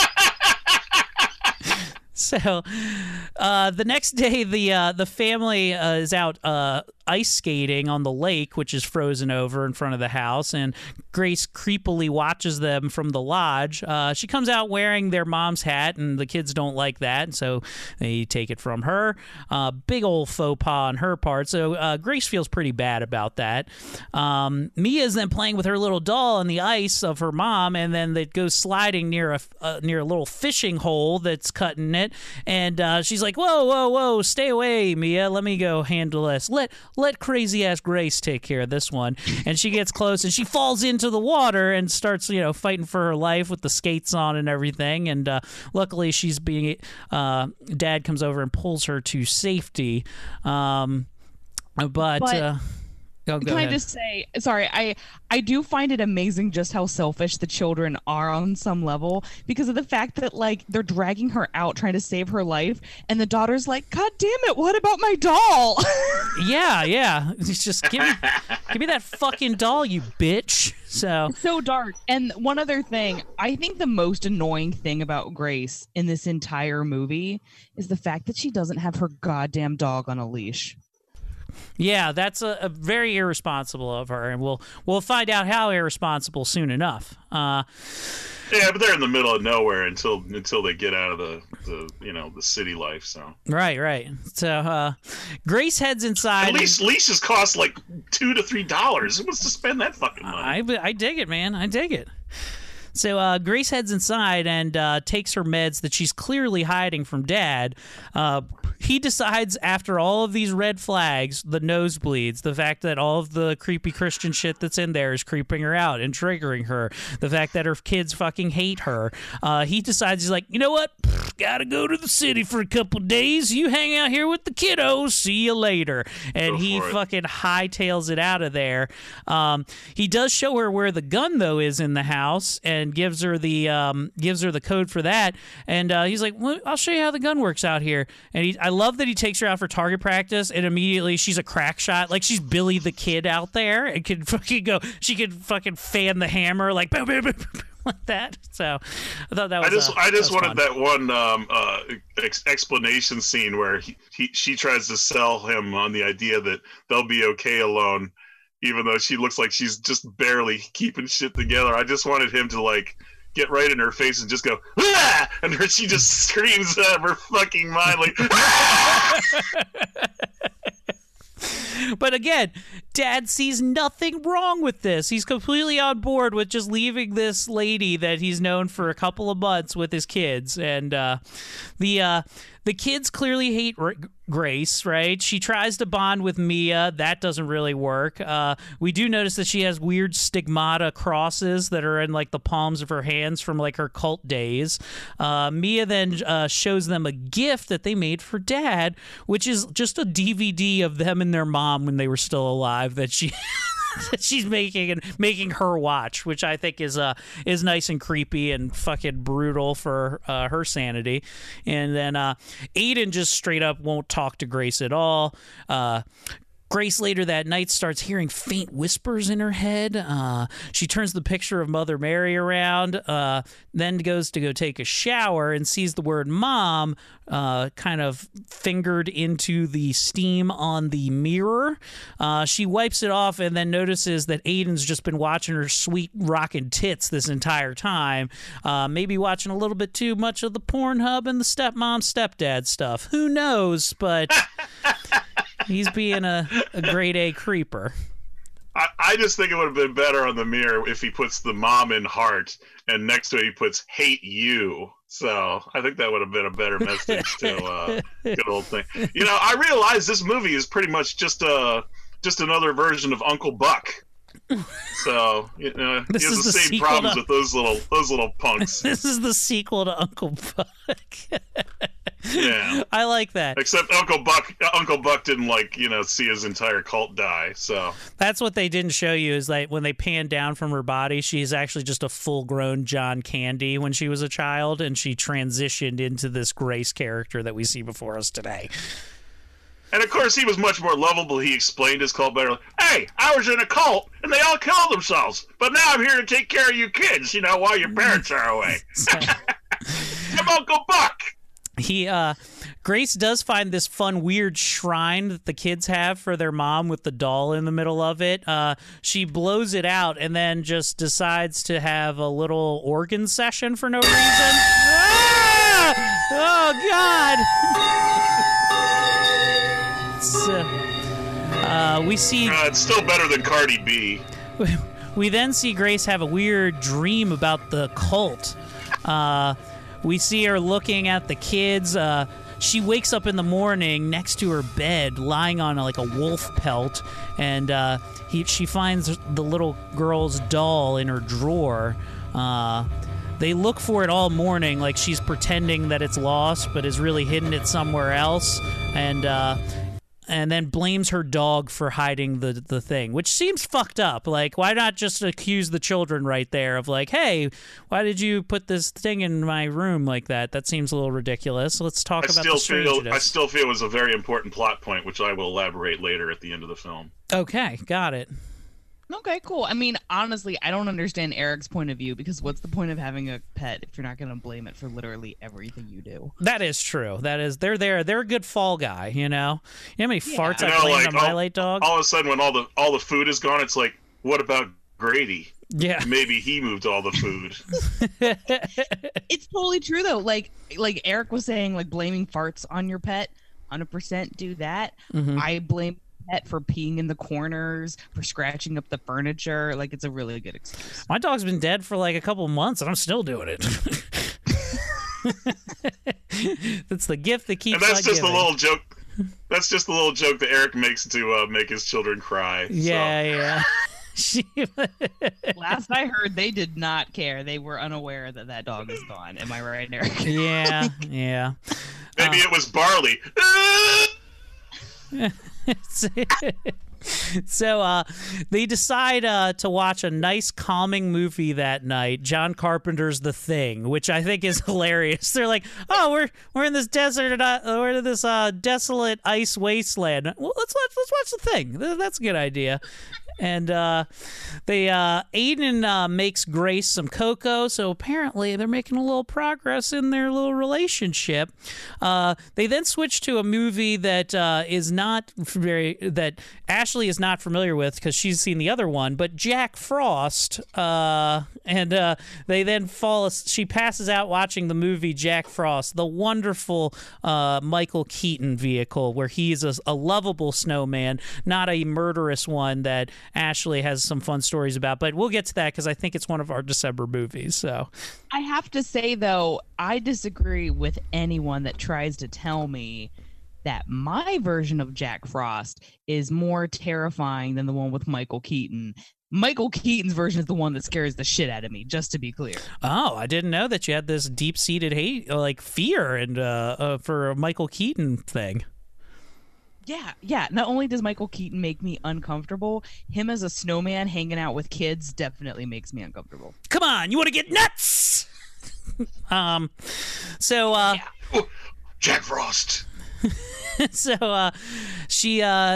So, uh, the next day, the uh, the family uh, is out uh, ice skating on the lake, which is frozen over in front of the house, and Grace creepily watches them from the lodge. Uh, she comes out wearing their mom's hat, and the kids don't like that, and so they take it from her. Uh, big old faux pas on her part, so uh, Grace feels pretty bad about that. Um, Mia's then playing with her little doll on the ice of her mom, and then it goes sliding near a uh, near a little fishing hole that's cut in it. And uh, she's like, whoa, whoa, whoa, stay away, Mia. Let me go handle this. Let let crazy-ass Grace take care of this one. And she gets close, and she falls into the water and starts, you know, fighting for her life with the skates on and everything. And uh, luckily, she's being, uh, Dad comes over and pulls her to safety. Um, but... but- uh, Oh, Can ahead. I just say, sorry, I I do find it amazing just how selfish the children are on some level because of the fact that like they're dragging her out trying to save her life, and the daughter's like, God damn it, what about my doll? Yeah, yeah. It's just give me, give me that fucking doll, you bitch. So So dark. And one other thing, I think the most annoying thing about Grace in this entire movie is the fact that she doesn't have her goddamn dog on a leash. yeah, that's a, a very irresponsible of her, and we'll we'll find out how irresponsible soon enough. Uh, Yeah, but they're in the middle of nowhere until until they get out of the, the you know the city life. So right, right. So uh, Grace heads inside. at least leashes cost like two to three dollars. Who wants to spend that fucking money? I I dig it, man. I dig it. So uh, Grace heads inside and uh, takes her meds that she's clearly hiding from Dad. Uh, he decides, after all of these red flags, the nosebleeds, the fact that all of the creepy Christian shit that's in there is creeping her out and triggering her, the fact that her kids fucking hate her, uh, he decides, he's like, you know what? Gotta go to the city for a couple days. You hang out here with the kiddos. See you later. And Go he for it. fucking hightails it out of there. Um, he does show her where the gun, though, is in the house, and gives her the um, gives her the code for that. And uh, he's like, well, I'll show you how the gun works out here. And he, I love that he takes her out for target practice, and immediately she's a crack shot, like she's Billy the Kid out there, and can fucking go. She could fucking fan the hammer like boom, boom, boom, boom, like that. So I thought that was. I just uh, I just that was wanted fun. that one um, uh, ex- explanation scene where he, he she tries to sell him on the idea that they'll be okay alone, even though she looks like she's just barely keeping shit together. I just wanted him to like get right in her face and just go, ah! And her, she just screams out of her fucking mind like, ah! But again, Dad sees nothing wrong with this. He's completely on board with just leaving this lady that he's known for a couple of months with his kids. And uh, the uh, the kids clearly hate R- Grace, right? She tries to bond with Mia. That doesn't really work. Uh, we do notice that she has weird stigmata crosses that are in like the palms of her hands from like her cult days. Uh, Mia then uh, shows them a gift that they made for Dad, which is just a D V D of them and their mom when they were still alive that she that she's making and making her watch, which I think is uh is nice and creepy and fucking brutal for uh, her sanity. And then uh, Aiden just straight up won't talk to Grace at all. Uh, Grace later that night starts hearing faint whispers in her head. Uh, she turns the picture of Mother Mary around, uh, then goes to go take a shower and sees the word mom uh, kind of fingered into the steam on the mirror. Uh, she wipes it off and then notices that Aiden's just been watching her sweet rockin' tits this entire time. Uh, maybe watching a little bit too much of the Pornhub and the stepmom, stepdad stuff. Who knows? But he's being a, a grade A creeper. I, I just think it would have been better on the mirror if he puts the mom in heart and next to it he puts hate you. So I think that would have been a better message to uh, good old thing. You know, I realize this movie is pretty much just a just another version of Uncle Buck. So you know, This he has is the, the same sequel problems to- with those little those little punks. This is the sequel to Uncle Buck. Yeah. I like that. Except Uncle Buck, Uncle Buck didn't like you know see his entire cult die. So That's what they didn't show you is like when they pan down from her body, she's actually just a full-grown John Candy when she was a child, and she transitioned into this Grace character that we see before us today. And of course, he was much more lovable. He explained his cult better. Hey, I was in a cult, and they all killed themselves. But now I'm here to take care of you kids, you know, while your parents are away. I'm Uncle Buck. He, uh, Grace does find this fun, weird shrine that the kids have for their mom with the doll in the middle of it. Uh, she blows it out and then just decides to have a little organ session for no reason. Ah! Oh, God. So, uh, we see... Uh, it's still better than Cardi B. We then see Grace have a weird dream about the cult. Uh, we see her looking at the kids. Uh, she wakes up in the morning next to her bed, lying on a, like a wolf pelt, and uh, he, she finds the little girl's doll in her drawer. Uh, they look for it all morning, like she's pretending that it's lost, but is really hidden it somewhere else, and uh, and then blames her dog for hiding the the thing, which seems fucked up. Like, why not just accuse the children right there of like, hey, why did you put this thing in my room like that? That seems a little ridiculous. Let's talk I about still the feel strangeness. I still feel it was a very important plot point, which I will elaborate later at the end of the film. Okay, got it. Okay, cool. I mean, honestly, I don't understand Eric's point of view because what's the point of having a pet if you're not going to blame it for literally everything you do? That is true. That is, they're there. They're a good fall guy, you know? You know how many farts You I know, blamed like on my all, late dog? all of a sudden, when all the all the food is gone, it's like, what about Grady? Yeah. Maybe he moved all the food. It's totally true though. Like like Eric was saying, like blaming farts on your pet, one hundred percent do that. Mhm. I blame pet for peeing in the corners, for scratching up the furniture. Like it's a really good excuse. My dog's been dead for like a couple months, and I'm still doing it. That's the gift that keeps And that's on just giving. a little joke. That's just a little joke that Eric makes to uh, make his children cry. Yeah, so. yeah. She- Last I heard, they did not care. They were unaware that that dog is gone. Am I right, Eric? yeah, yeah. Maybe it was barley. So uh, they decide uh, to watch a nice, calming movie that night. John Carpenter's The Thing, which I think is hilarious. They're like, "Oh, we're we're in this desert, uh, we're in this uh, desolate ice wasteland. Well, let's let's let's watch The Thing. Th- That's a good idea." And uh, they uh, Aiden uh, makes Grace some cocoa, so apparently they're making a little progress in their little relationship. Uh, they then switch to a movie that uh, is not very that Ashley is not familiar with because she's seen the other one, but Jack Frost. Uh, and uh, they then fall. She passes out watching the movie Jack Frost, the wonderful uh, Michael Keaton vehicle, where he's a, a lovable snowman, not a murderous one that Ashley has some fun stories about, but we'll get to that because I think it's one of our December movies. So I have to say, though, I disagree with anyone that tries to tell me that my version of Jack Frost is more terrifying than the one with Michael Keaton. Michael Keaton's version is the one that scares the shit out of me, just to be clear. Oh, I didn't know that you had this deep-seated hate, like fear, and uh, uh, for a Michael Keaton thing. Yeah, yeah. Not only does Michael Keaton make me uncomfortable, him as a snowman hanging out with kids definitely makes me uncomfortable. Come on, you want to get nuts? um, so uh, Jack Frost. so uh, she uh,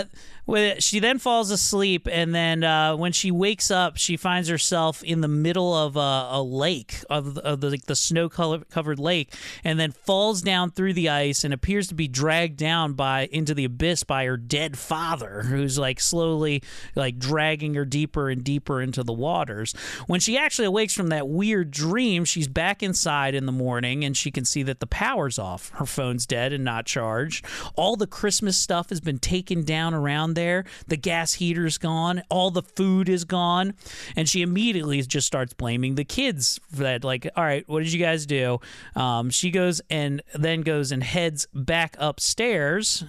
Well, she then falls asleep, and then uh, when she wakes up, she finds herself in the middle of a, a lake, of, of the, like the snow-covered lake, and then falls down through the ice and appears to be dragged down by into the abyss by her dead father, who's like slowly like dragging her deeper and deeper into the waters. When she actually awakes from that weird dream, she's back inside in the morning, and she can see that the power's off. Her phone's dead and not charged. All the Christmas stuff has been taken down around there. The gas heater's gone. All the food is gone. And she immediately just starts blaming the kids for that. Like, all right, what did you guys do? Um, she goes and then goes and heads back upstairs.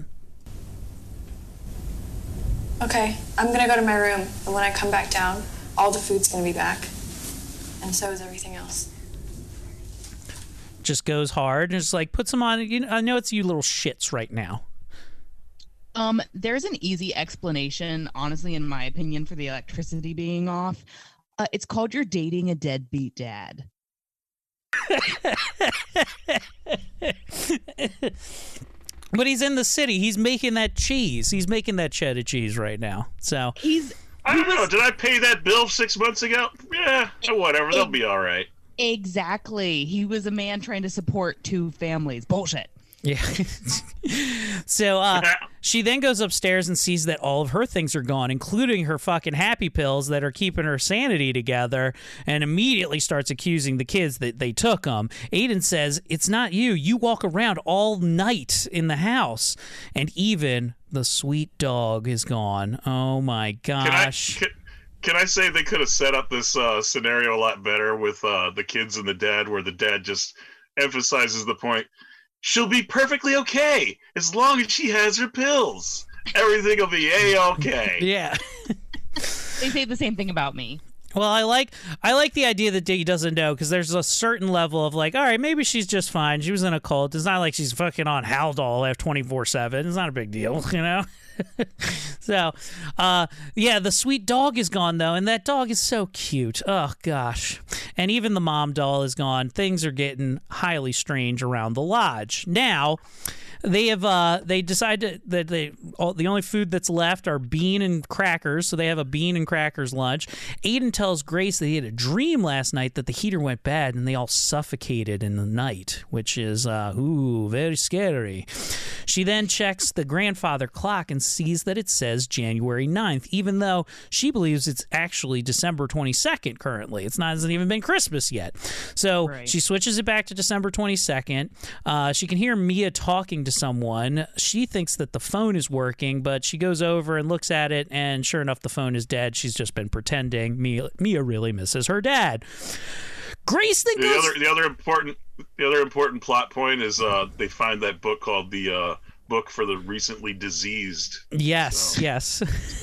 Okay, I'm gonna go to my room, and when I come back down, all the food's gonna be back. And so is everything else. Just goes hard and just like puts them on. You know, I know it's you little shits right now. Um, there's an easy explanation, honestly, in my opinion, for the electricity being off. Uh, it's called you're dating a deadbeat dad. But he's in the city. He's making that cheese. He's making that cheddar cheese right now. So he's. I don't know. Did I pay that bill six months ago? Yeah, whatever. They'll be all right. Exactly. He was a man trying to support two families. Bullshit. Yeah. So uh, she then goes upstairs and sees that all of her things are gone, including her fucking happy pills that are keeping her sanity together, and immediately starts accusing the kids that they took them. Aiden says, it's not you. You walk around all night in the house. And even the sweet dog is gone. Oh, my gosh. Can I, can, can I say they could have set up this uh, scenario a lot better with uh, the kids and the dad, where the dad just emphasizes the point, she'll be perfectly okay as long as she has her pills. Everything will be A-okay. Yeah. They say the same thing about me. Well, I like I like the idea that he doesn't know, because there's a certain level of like, all right, maybe she's just fine. She was in a cult. It's not like she's fucking on Haldol twenty-four seven. It's not a big deal, you know? So, uh, yeah, the sweet dog is gone, though, and that dog is so cute. Oh, gosh. And even the mom doll is gone. Things are getting highly strange around the lodge. Now, they have uh, they decided that they all, the only food that's left are bean and crackers, so they have a bean and crackers lunch. Aiden tells Grace that he had a dream last night that the heater went bad and they all suffocated in the night, which is, uh, ooh, very scary. She then checks the grandfather clock and sees that it says January ninth, even though she believes it's actually December twenty-second currently. It's not, hasn't even been Christmas yet. So right. She switches it back to December twenty-second. Uh, she can hear Mia talking to someone. She thinks that the phone is working, but she goes over and looks at it, and sure enough, the phone is dead. She's just been pretending. Mia, Mia really misses her dad. Grace then goes... The other, the other important, the other important plot point is uh, they find that book called the uh, Book for the Recently Diseased. Yes, so. yes.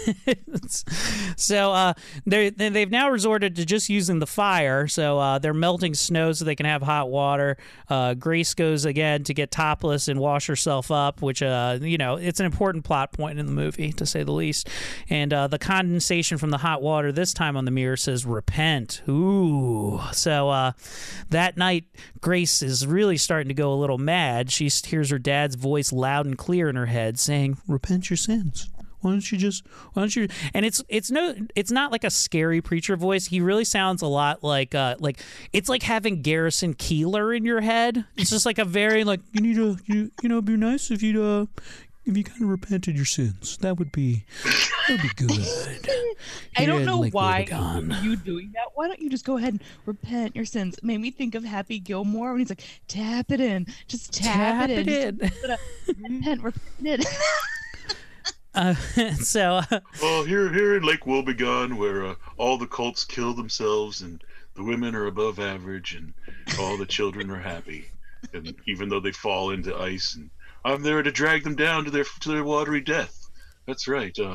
So uh, they they've now resorted to just using the fire. So uh, they're melting snow so they can have hot water. Uh, Grace goes again to get topless and wash herself up, which uh, you know, it's an important plot point in the movie, to say the least. And uh, the condensation from the hot water this time on the mirror says "repent." Ooh. So uh, that night, Grace is really starting to go a little mad. She hears her dad's voice loud and clear in her head saying, repent your sins. Why don't you just why don't you and it's it's no it's not like a scary preacher voice. He really sounds a lot like uh like it's like having Garrison Keillor in your head. It's just like a very like you need to you you know it'd be nice if you uh if you kind of repented your sins. That would be that would be good. I don't know why you doing that. Why don't you just go ahead and repent your sins? It made me think of Happy Gilmore when he's like, tap it in. Just tap, tap it in. It in. Repent, repent it. Uh, so, uh, well, here, here in Lake Wobegon, where uh, all the cults kill themselves and the women are above average and all the children are happy, and even though they fall into ice, and I'm there to drag them down to their to their watery death. That's right. Uh,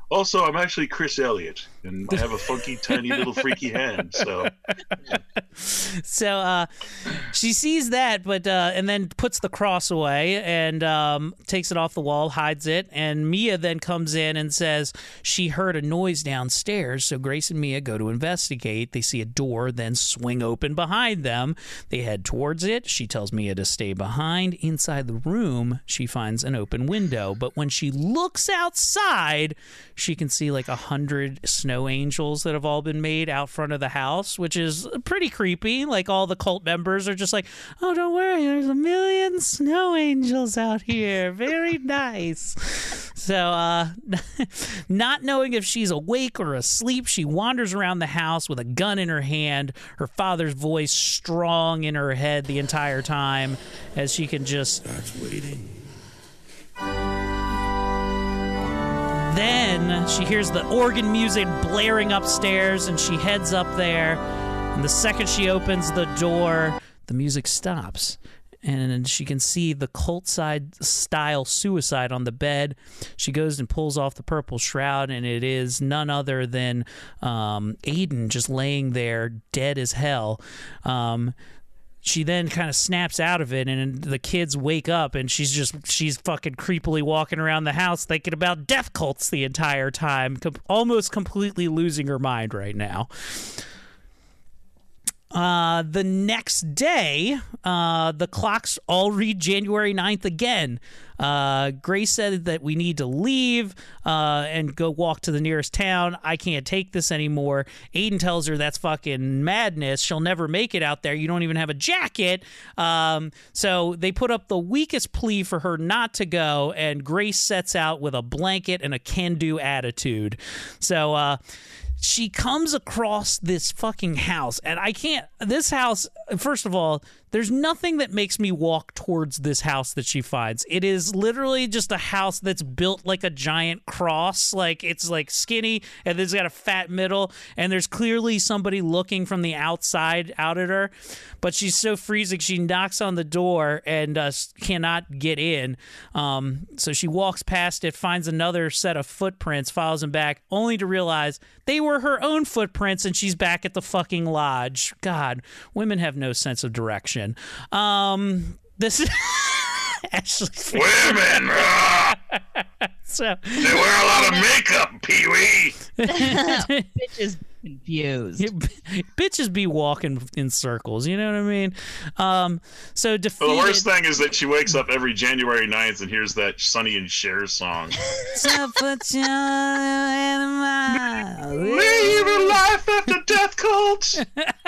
Also, I'm actually Chris Elliott, and I have a funky, tiny, little freaky hand. So, so uh, she sees that, but uh, and then puts the cross away and um, takes it off the wall, hides it. And Mia then comes in and says she heard a noise downstairs. So Grace and Mia go to investigate. They see a door then swing open behind them. They head towards it. She tells Mia to stay behind. Inside the room, she finds an open window. But when she looks outside, she can see like a hundred snow angels that have all been made out front of the house, which is pretty creepy. Like all the cult members are just like, oh, don't worry, there's a million snow angels out here. Very nice. So uh, not knowing if she's awake or asleep, she wanders around the house with a gun in her hand, her father's voice strong in her head the entire time as she can just... God's waiting. Then she hears the organ music blaring upstairs, and she heads up there. And the second she opens the door, the music stops. And she can see the cult-style suicide on the bed. She goes and pulls off the purple shroud, and it is none other than um, Aiden just laying there dead as hell. Um She then kind of snaps out of it, and the kids wake up, and she's just, she's fucking creepily walking around the house thinking about death cults the entire time, com- almost completely losing her mind right now. Uh, the next day, uh, the clocks all read January ninth again. Uh, Grace said that we need to leave uh, and go walk to the nearest town. I can't take this anymore. Aiden tells her that's fucking madness. She'll never make it out there. You don't even have a jacket. Um, so they put up the weakest plea for her not to go, and Grace sets out with a blanket and a can-do attitude. So, uh... she comes across this fucking house, and I can't... This house, first of all, there's nothing that makes me walk towards this house that she finds. It is literally just a house that's built like a giant cross. Like, it's like skinny, and it's got a fat middle, and there's clearly somebody looking from the outside out at her. But she's so freezing, she knocks on the door and uh, cannot get in. Um, so she walks past it, finds another set of footprints, follows them back, only to realize they were her own footprints, and she's back at the fucking lodge. God, women have no sense of direction. Um, this is Ashley's women. So they wear a lot of makeup, Pee Wee. Bitches confused. Bitches be walking in circles. You know what I mean? Um, so defeated. Well, the worst thing is that she wakes up every January ninth and hears that Sonny and Cher song. So put your hand in my Leave a life after death cults.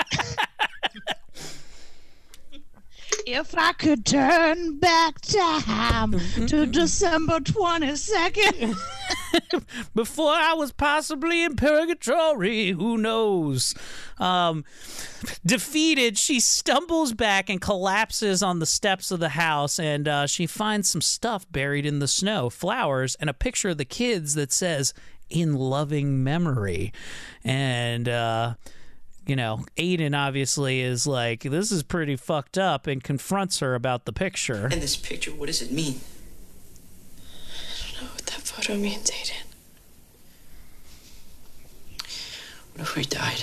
If I could turn back time to December twenty-second. Before I was possibly in purgatory, who knows? Um, defeated, she stumbles back and collapses on the steps of the house, and uh, she finds some stuff buried in the snow, flowers, and a picture of the kids that says, "In loving memory." And, uh... you know, Aiden obviously is like, this is pretty fucked up, and confronts her about the picture. And this picture, what does it mean? I don't know what that photo means, Aiden. What if we died?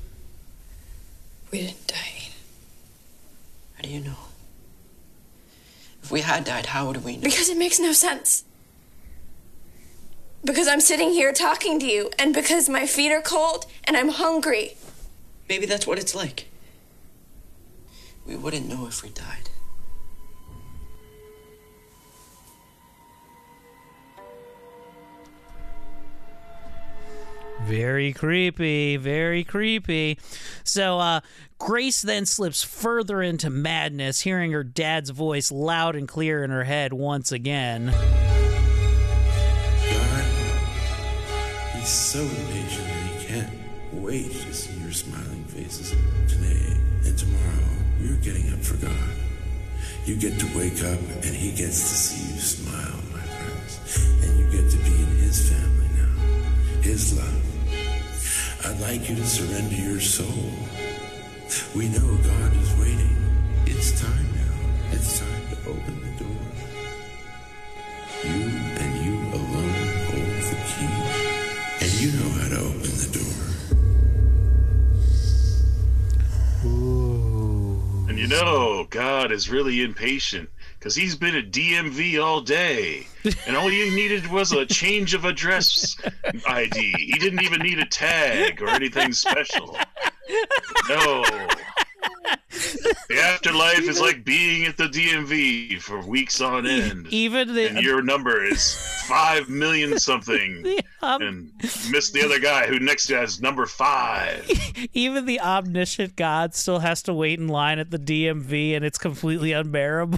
We didn't die, Aiden. How do you know? If we had died, how would we know? Because it makes no sense. Because I'm sitting here talking to you, and because my feet are cold, and I'm hungry. Maybe that's what it's like. We wouldn't know if we died. Very creepy, very creepy. So, uh, Grace then slips further into madness, hearing her dad's voice loud and clear in her head once again. God, he's so patient and he can't wait to see your smiling faces today and tomorrow. You're getting up for God. You get to wake up and he gets to see you smile, my friends. And you get to be in his family now. His love. I'd like you to surrender your soul. We know God is waiting. It's time now. It's time to open the door. You and you alone hold the key. God is really impatient because he's been at D M V all day, and all you needed was a change of address I D. He didn't even need a tag or anything special. No. The afterlife is like being at the D M V for weeks on end. Even the, and your number is five million something. The, um, and miss the other guy who next to has number five. Even the omniscient God still has to wait in line at the D M V, and it's completely unbearable.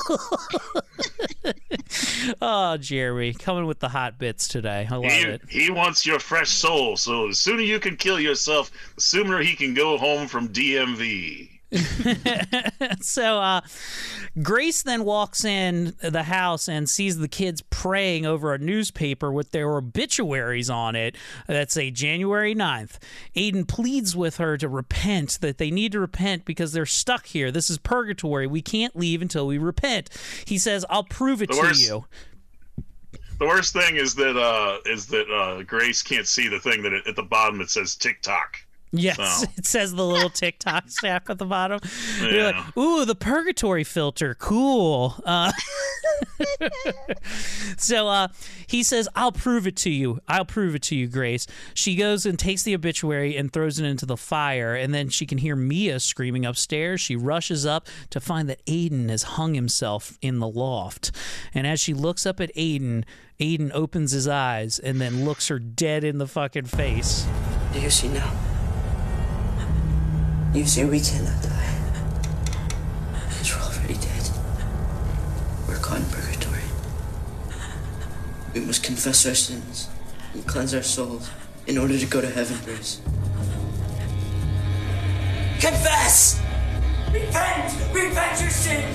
Oh, Jeremy, coming with the hot bits today. I love he, it. He wants your fresh soul, so the sooner you can kill yourself, the sooner he can go home from D M V. So uh, Grace then walks in the house and sees the kids praying over a newspaper with their obituaries on it that say January ninth. Aiden pleads with her to repent, that they need to repent because they're stuck here. This is purgatory. We can't leave until we repent. He says, I'll prove it the to worst, you. The worst thing is that uh, is that uh, Grace can't see the thing that it, at the bottom it says TikTok. Yes, so. It says the little TikTok snap at the bottom. Yeah. You're like, ooh, the purgatory filter, cool. Uh, so uh, he says, I'll prove it to you. I'll prove it to you, Grace. She goes and takes the obituary and throws it into the fire, and then she can hear Mia screaming upstairs. She rushes up to find that Aiden has hung himself in the loft. And as she looks up at Aiden, Aiden opens his eyes and then looks her dead in the fucking face. Do you see now? You see, we cannot die. Because we're already dead. We're caught in purgatory. We must confess our sins and cleanse our souls in order to go to heaven, Grace. Confess! Repent! Repent your sins!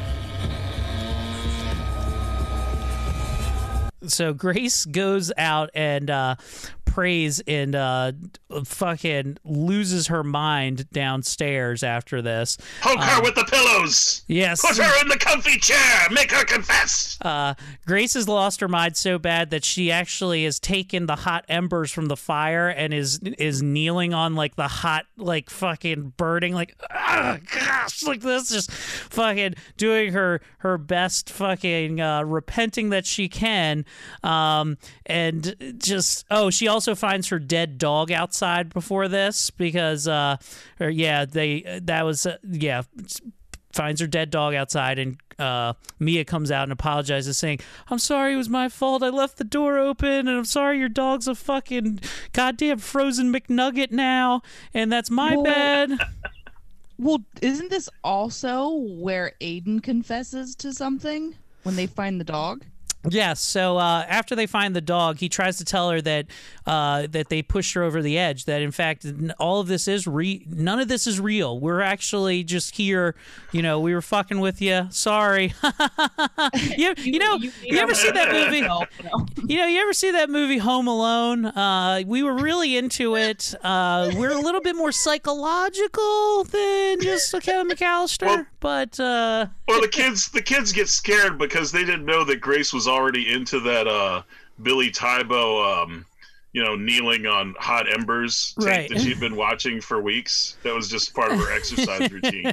So Grace goes out and uh, prays and uh, fucking loses her mind downstairs after this. Poke her um, with the pillows! Yes. Put her in the comfy chair! Make her confess! Uh, Grace has lost her mind so bad that she actually has taken the hot embers from the fire and is is kneeling on like the hot, like fucking burning, like, ah, gosh, like this, just fucking doing her, her best fucking uh, repenting that she can. Um, and just, oh, she also finds her dead dog outside before this because, uh, or yeah, they, that was, uh, yeah, finds her dead dog outside, and uh, Mia comes out and apologizes, saying, I'm sorry, it was my fault. I left the door open, and I'm sorry your dog's a fucking goddamn frozen McNugget now, and that's my well, bad. Well, isn't this also where Aiden confesses to something when they find the dog? Yes. So uh, after they find the dog, he tries to tell her that uh, that they pushed her over the edge. That in fact, all of this is re. None of this is real. We're actually just here. You know, we were fucking with you. Sorry. you, you know, you, you ever see that movie? No, no. You know, you ever see that movie Home Alone? Uh, we were really into it. Uh, we're a little bit more psychological than just Kevin McAllister, well, but uh... well, the kids the kids get scared because they didn't know that Grace was already into that uh, Billy Tybo, um, you know, kneeling on hot embers tape right. that she'd been watching for weeks. That was just part of her exercise routine.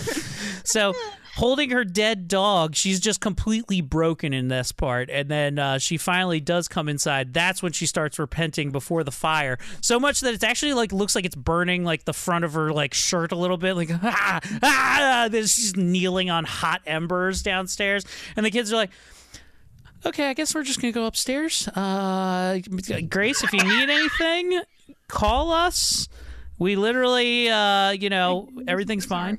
So, holding her dead dog, she's just completely broken in this part. And then uh, she finally does come inside. That's when she starts repenting before the fire. So much that it's actually like looks like it's burning like the front of her like shirt a little bit. Like, ah, ah, then she's kneeling on hot embers downstairs. And the kids are like, okay, I guess we're just going to go upstairs. Uh, Grace, if you need anything, call us. We literally, uh, you know, everything's fine.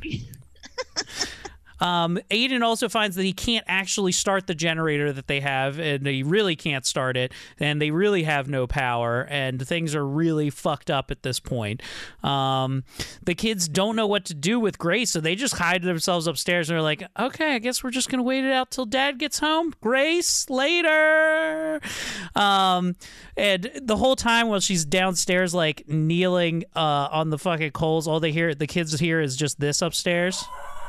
Um, Aiden also finds that he can't actually start the generator that they have, and he really can't start it, and they really have no power, and things are really fucked up at this point. Um, the kids don't know what to do with Grace, so they just hide themselves upstairs, and they're like, okay, I guess we're just going to wait it out till Dad gets home. Grace, later! Um, and the whole time while she's downstairs, like, kneeling uh, on the fucking coals, all they hear, the kids hear is just this upstairs.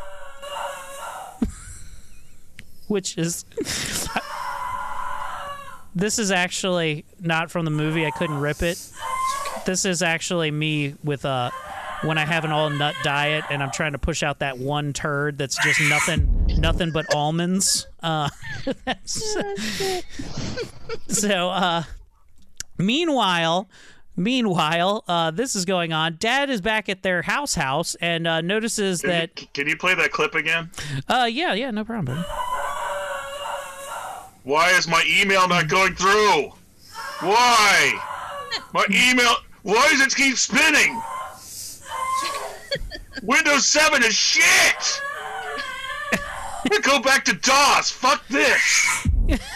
Which is, this is actually not from the movie. I couldn't rip it. This is actually me with a when I have an all nut diet and I'm trying to push out that one turd that's just nothing, nothing but almonds. Uh, that's, so, uh, meanwhile. Meanwhile, uh, this is going on. Dad is back at their house house and uh, notices can that... You, can you play that clip again? Uh, yeah, yeah, no problem, buddy. Why is my email not going through? Why? My email... Why does it keep spinning? Windows seven is shit! I'm gonna go back to DOS. Fuck this!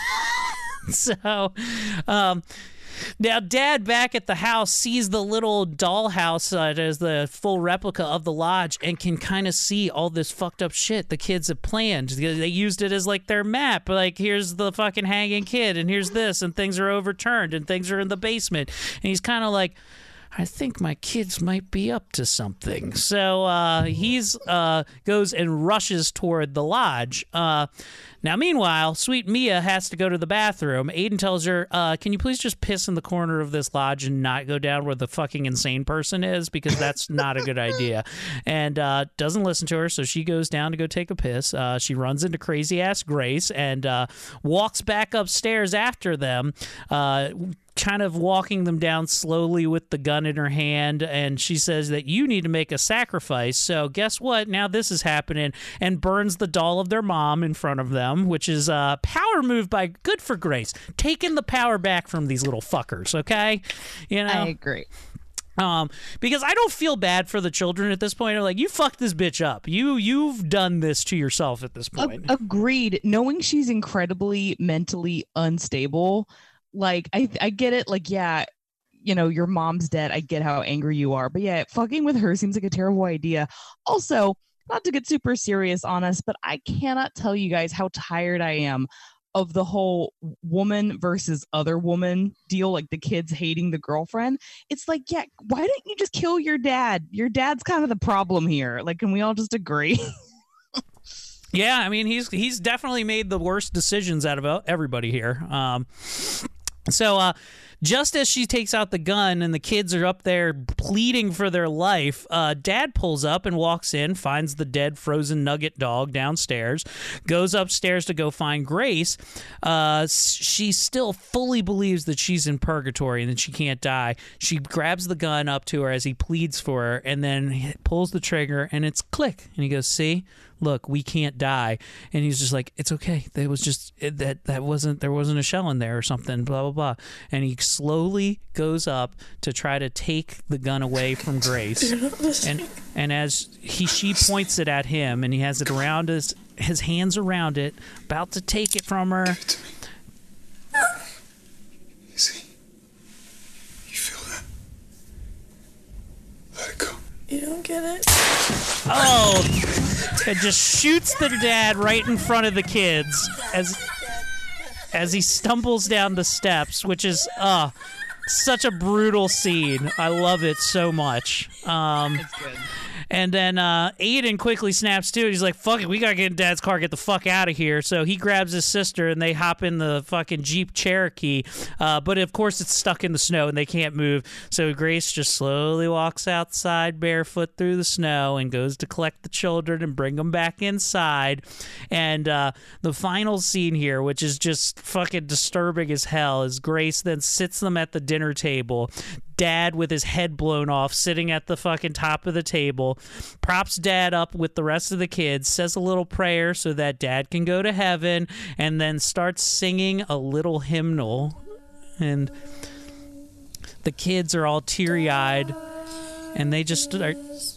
So, um... Now, Dad back at the house sees the little dollhouse uh, as the full replica of the lodge and can kind of see all this fucked up shit the kids have planned. They used it as like their map. Like, here's the fucking hanging kid, and here's this, and things are overturned, and things are in the basement. And he's kind of like, I think my kids might be up to something. So uh, he's uh, goes and rushes toward the lodge. Uh, now, meanwhile, sweet Mia has to go to the bathroom. Aiden tells her, uh, can you please just piss in the corner of this lodge and not go down where the fucking insane person is? Because that's not a good idea. And uh, doesn't listen to her, so she goes down to go take a piss. Uh, she runs into crazy-ass Grace and uh, walks back upstairs after them, uh, kind of walking them down slowly with the gun in her hand, and she says that you need to make a sacrifice. So guess what? Now this is happening, and burns the doll of their mom in front of them, which is a power move by good for Grace, taking the power back from these little fuckers. Okay, you know. I agree. Um, because I don't feel bad for the children at this point. They're like, you fucked this bitch up. You you've done this to yourself at this point. Agreed. Knowing she's incredibly mentally unstable. Like, I I get it. Like, yeah, you know, your mom's dead. I get how angry you are. But yeah, fucking with her seems like a terrible idea. Also, not to get super serious on us, but I cannot tell you guys how tired I am of the whole woman versus other woman deal. Like the kids hating the girlfriend. It's like, yeah, why didn't you just kill your dad? Your dad's kind of the problem here. Like, can we all just agree? Yeah, I mean, he's he's definitely made the worst decisions out of everybody here. Um, so uh, just as she takes out the gun and the kids are up there pleading for their life, uh, Dad pulls up and walks in, finds the dead frozen nugget dog downstairs, goes upstairs to go find Grace. Uh, she still fully believes that she's in purgatory and that she can't die. She grabs the gun up to her as he pleads for her and then pulls the trigger, and it's click. And he goes, see? Look, we can't die. And he's just like, it's okay. That was just it, that that wasn't there wasn't a shell in there or something, blah blah blah. And he slowly goes up to try to take the gun away from Grace. And and as he she points it at him, and he has it around his his hands around it, about to take it from her. Give it to me. Easy. You feel that? Let it go. You don't get it? Oh, it just shoots the dad right in front of the kids as as he stumbles down the steps, which is uh such a brutal scene. I love it so much. Um, It's good. And then uh, Aiden quickly snaps to it. He's like, fuck it, we gotta get in Dad's car, get the fuck out of here. So he grabs his sister and they hop in the fucking Jeep Cherokee. Uh, but of course it's stuck in the snow and they can't move. So Grace just slowly walks outside barefoot through the snow and goes to collect the children and bring them back inside. And uh, the final scene here, which is just fucking disturbing as hell, is Grace then sits them at the dinner table. Dad with his head blown off, sitting at the fucking top of the table, props Dad up with the rest of the kids, says a little prayer so that Dad can go to heaven, and then starts singing a little hymnal. And the kids are all teary-eyed, and they just start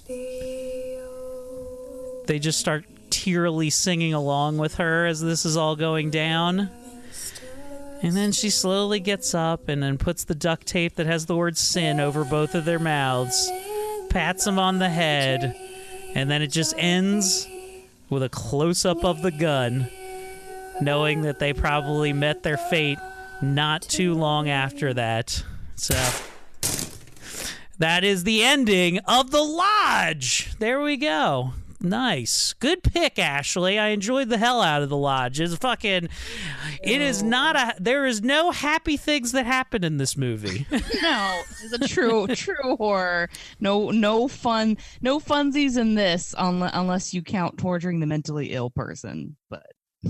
they just start tearily singing along with her as this is all going down. And then she slowly gets up and then puts the duct tape that has the word sin over both of their mouths, pats them on the head, and then it just ends with a close-up of the gun, knowing that they probably met their fate not too long after that. So that is the ending of The Lodge. There we go. Nice. Good pick, Ashley. I enjoyed the hell out of The Lodge. It's fucking it is not a there is no happy things that happen in this movie. No, it's a true true horror. No no fun no funsies in this unless, unless you count torturing the mentally ill person, but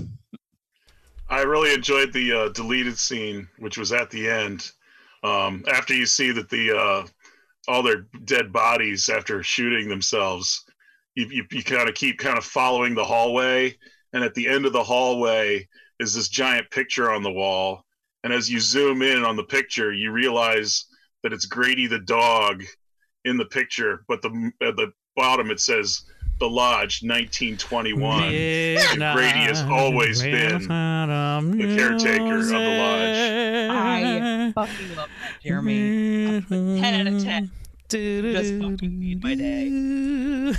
I really enjoyed the uh, deleted scene, which was at the end. Um, after you see that the uh, all their dead bodies after shooting themselves, you you, you kind of keep kind of following the hallway, and at the end of the hallway is this giant picture on the wall. And as you zoom in on the picture, you realize that it's Grady the dog in the picture, but the at the bottom it says The Lodge nineteen twenty-one. And Grady has always been the caretaker of the lodge. I fucking love that, Jeremy. ten out of ten. Just fucking made my day.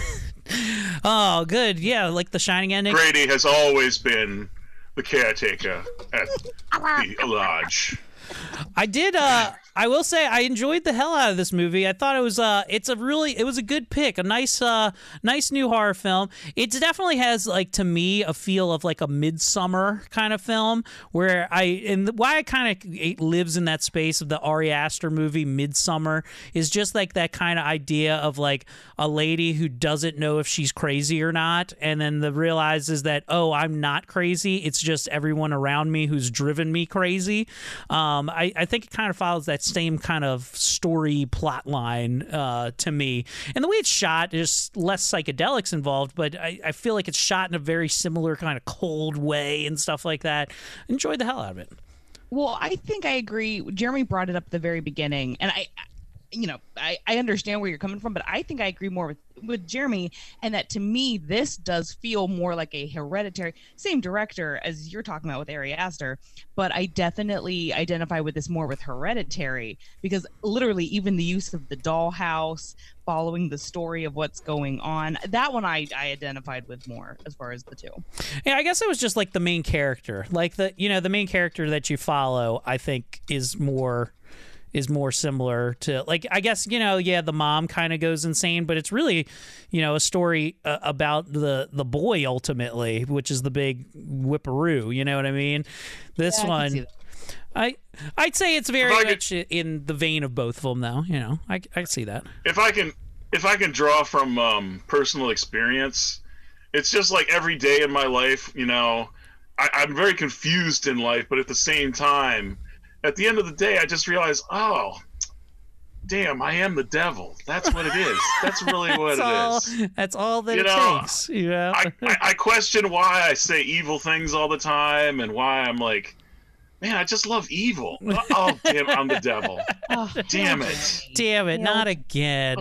Oh, good. Yeah, like the Shining ending. Grady has always been the caretaker at the lodge. I did uh I will say I enjoyed the hell out of this movie. I thought it was uh it's a really it was a good pick, a nice uh nice new horror film. It definitely has, like, to me, a feel of like a Midsummer kind of film, where I and why I kind of it lives in that space of the Ari Aster movie Midsummer is just like that kind of idea of like a lady who doesn't know if she's crazy or not, and then the realizes that, oh, I'm not crazy, it's just everyone around me who's driven me crazy. Um I, I think it kind of follows that same kind of story plot line uh, to me. And the way it's shot is less psychedelics involved, but I, I feel like it's shot in a very similar kind of cold way and stuff like that. Enjoyed the hell out of it. Well, I think I agree. Jeremy brought it up at the very beginning, and I, you know, I, I understand where you're coming from, but I think I agree more with, with Jeremy, and that to me, this does feel more like a Hereditary, same director as you're talking about with Ari Aster, but I definitely identify with this more with Hereditary, because literally even the use of the dollhouse, following the story of what's going on, that one I, I identified with more as far as the two. Yeah, I guess it was just like the main character, like the, you know, the main character that you follow, I think is more... is more similar to, like, I guess, you know, yeah, the mom kind of goes insane, but it's really, you know, a story uh, about the the boy ultimately, which is the big whipperoo, you know what I mean? This yeah, one, I, I'd say it's very could, much in the vein of both of them, though, you know, I, I see that. If I can, if I can draw from um, personal experience, it's just like every day in my life, you know, I, I'm very confused in life, but at the same time, at the end of the day, I just realized, oh, damn, I am the devil. That's what it is. That's really what that's it all, is. That's all that you it know, takes. You know? I, I, I question why I say evil things all the time and why I'm like, man, I just love evil. Oh, damn, I'm the devil. Oh, damn it. Damn it, not again.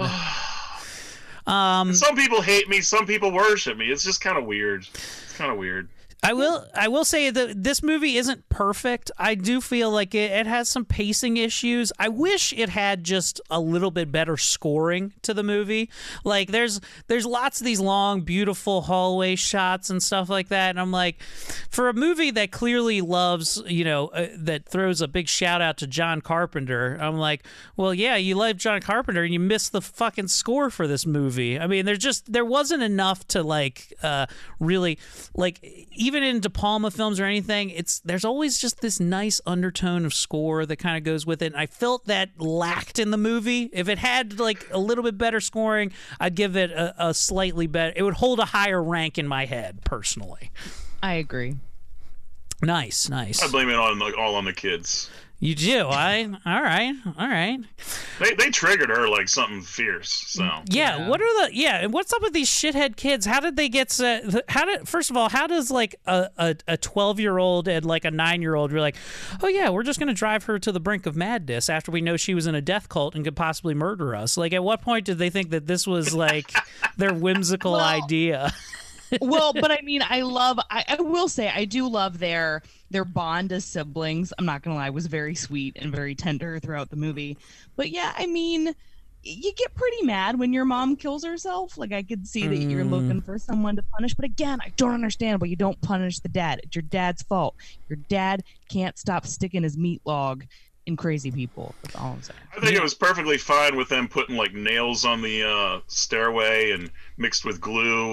um, some people hate me. Some people worship me. It's just kind of weird. It's kind of weird. I will I will say that this movie isn't perfect. I do feel like it, it has some pacing issues. I wish it had just a little bit better scoring to the movie. Like there's there's lots of these long, beautiful hallway shots and stuff like that. And I'm like, for a movie that clearly loves, you know, uh, that throws a big shout out to John Carpenter, I'm like, well, yeah, you love John Carpenter and you missed the fucking score for this movie. I mean, there's just there wasn't enough to like uh, really like even Even in De Palma films or anything, it's there's always just this nice undertone of score that kind of goes with it. And I felt that lacked in the movie. If it had like a little bit better scoring, I'd give it a, a slightly better. It would hold a higher rank in my head, personally. I agree. Nice, nice. I blame it on like all on the kids. You do, I all right, all right. They they triggered her like something fierce. So yeah, Yeah. what are the yeah? And what's up with these shithead kids? How did they get? Uh, how did first of all, how does like a a, a twelve year old and like a nine year old? You're like, oh yeah, we're just gonna drive her to the brink of madness after we know she was in a death cult and could possibly murder us. Like, at what point did they think that this was like their whimsical well, idea? Well, but I mean, I love. I, I will say, I do love their their bond as siblings. I'm not gonna lie, it was very sweet and very tender throughout the movie. But yeah, I mean, you get pretty mad when your mom kills herself. Like, I could see that mm. you're looking for someone to punish. But again, I don't understand why you don't punish the dad. It's your dad's fault. Your dad can't stop sticking his meat log in crazy people. That's all I'm saying. I think it was perfectly fine with them putting like nails on the uh, stairway and mixed with glue.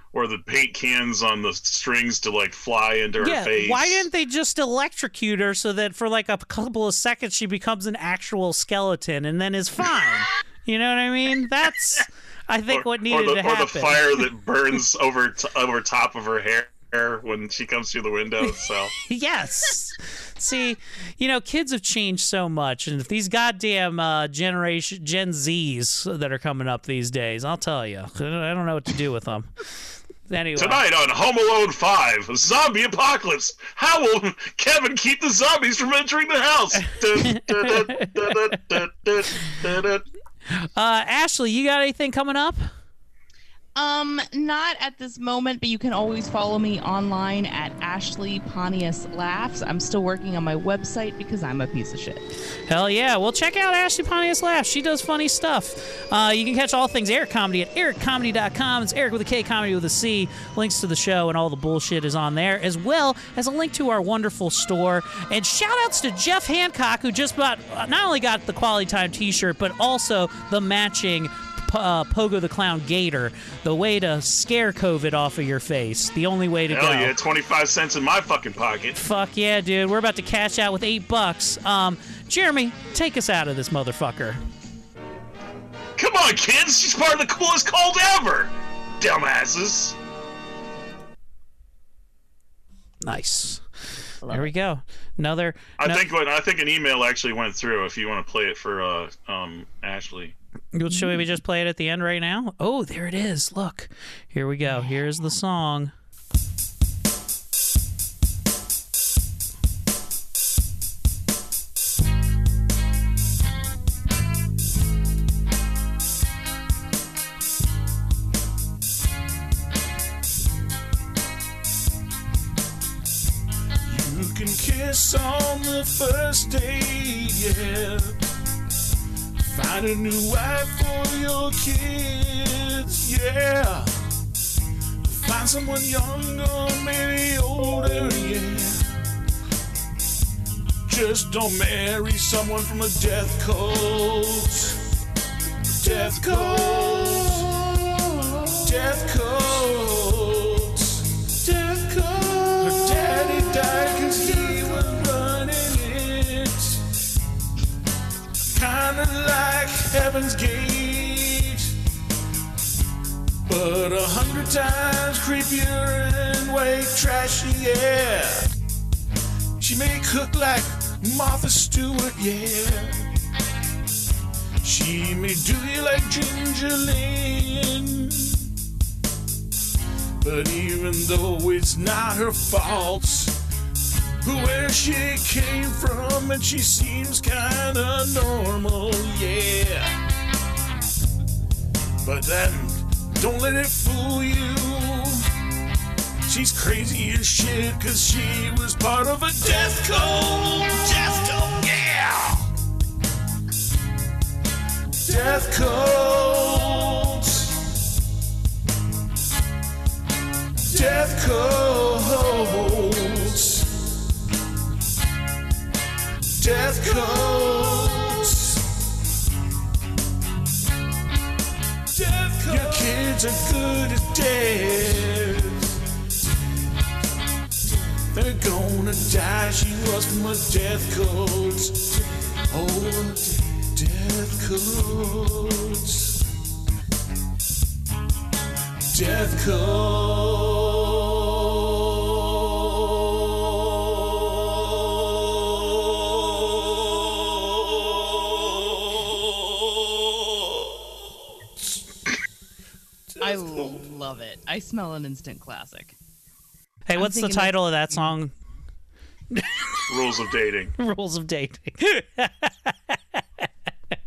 or the paint cans on the strings to like fly into her yeah, face. why didn't they just electrocute her so that for like a couple of seconds she becomes an actual skeleton and then is fine? You know what I mean? That's, I think, or, what needed or the, to happen. Or the fire that burns over t- over top of her hair when she comes through the window. So yes. See, you know, kids have changed so much, and if these goddamn uh, generation Gen Zs that are coming up these days, I'll tell you, I don't know what to do with them. Anyway. Tonight on Home Alone five, Zombie Apocalypse. How will Kevin keep the zombies from entering the house? uh, Ashley, you got anything coming up? Um, not at this moment, but you can always follow me online at Ashley Pontius Laughs. I'm still working on my website because I'm a piece of shit. Hell yeah. Well, check out Ashley Pontius Laughs. She does funny stuff. Uh, you can catch all things Eric Comedy at eric comedy dot com. It's Eric with a K, Comedy with a C. Links to the show and all the bullshit is on there, as well as a link to our wonderful store. And shout outs to Jeff Hancock, who just bought, not only got the Quality Time t-shirt, but also the matching Uh, Pogo the Clown Gator, the way to scare COVID off of your face. The only way to Hell go. yeah, twenty-five cents in my fucking pocket. Fuck yeah, dude. We're about to cash out with eight bucks. Um, Jeremy, take us out of this motherfucker. Come on, kids. She's part of the coolest cult ever. Dumbasses. Nice. There we go. Another. I no- think what I think an email actually went through. If you want to play it for uh, um, Ashley. Should we just play it at the end right now? Oh, there it is. Look. Here we go. Here's the song. You can kiss on the first date, yeah. Find a new wife for your kids, yeah. Find someone younger, maybe older, yeah. Just don't marry someone from a death cult. Death cult. Death cult. Death cult. Her daddy died cause he was running it. Kinda like Heaven's Gate, but a hundred times creepier and way trashier. She may cook like Martha Stewart, yeah. She may do you like Ginger Lynn, but even though it's not her fault, where she came from, and she seems kinda normal, yeah. But then, don't let it fool you. She's crazy as shit, cause she was part of a death cult. Death cult, yeah! Death cult. Death cult. Death coats. Death coats. Your kids are good as dead. They're gonna die. She was from a death coat. Oh, death coats. Death coats. I love it. I smell an instant classic. Hey, I'm what's the thinking title of that song? Rules of Dating. Rules of Dating.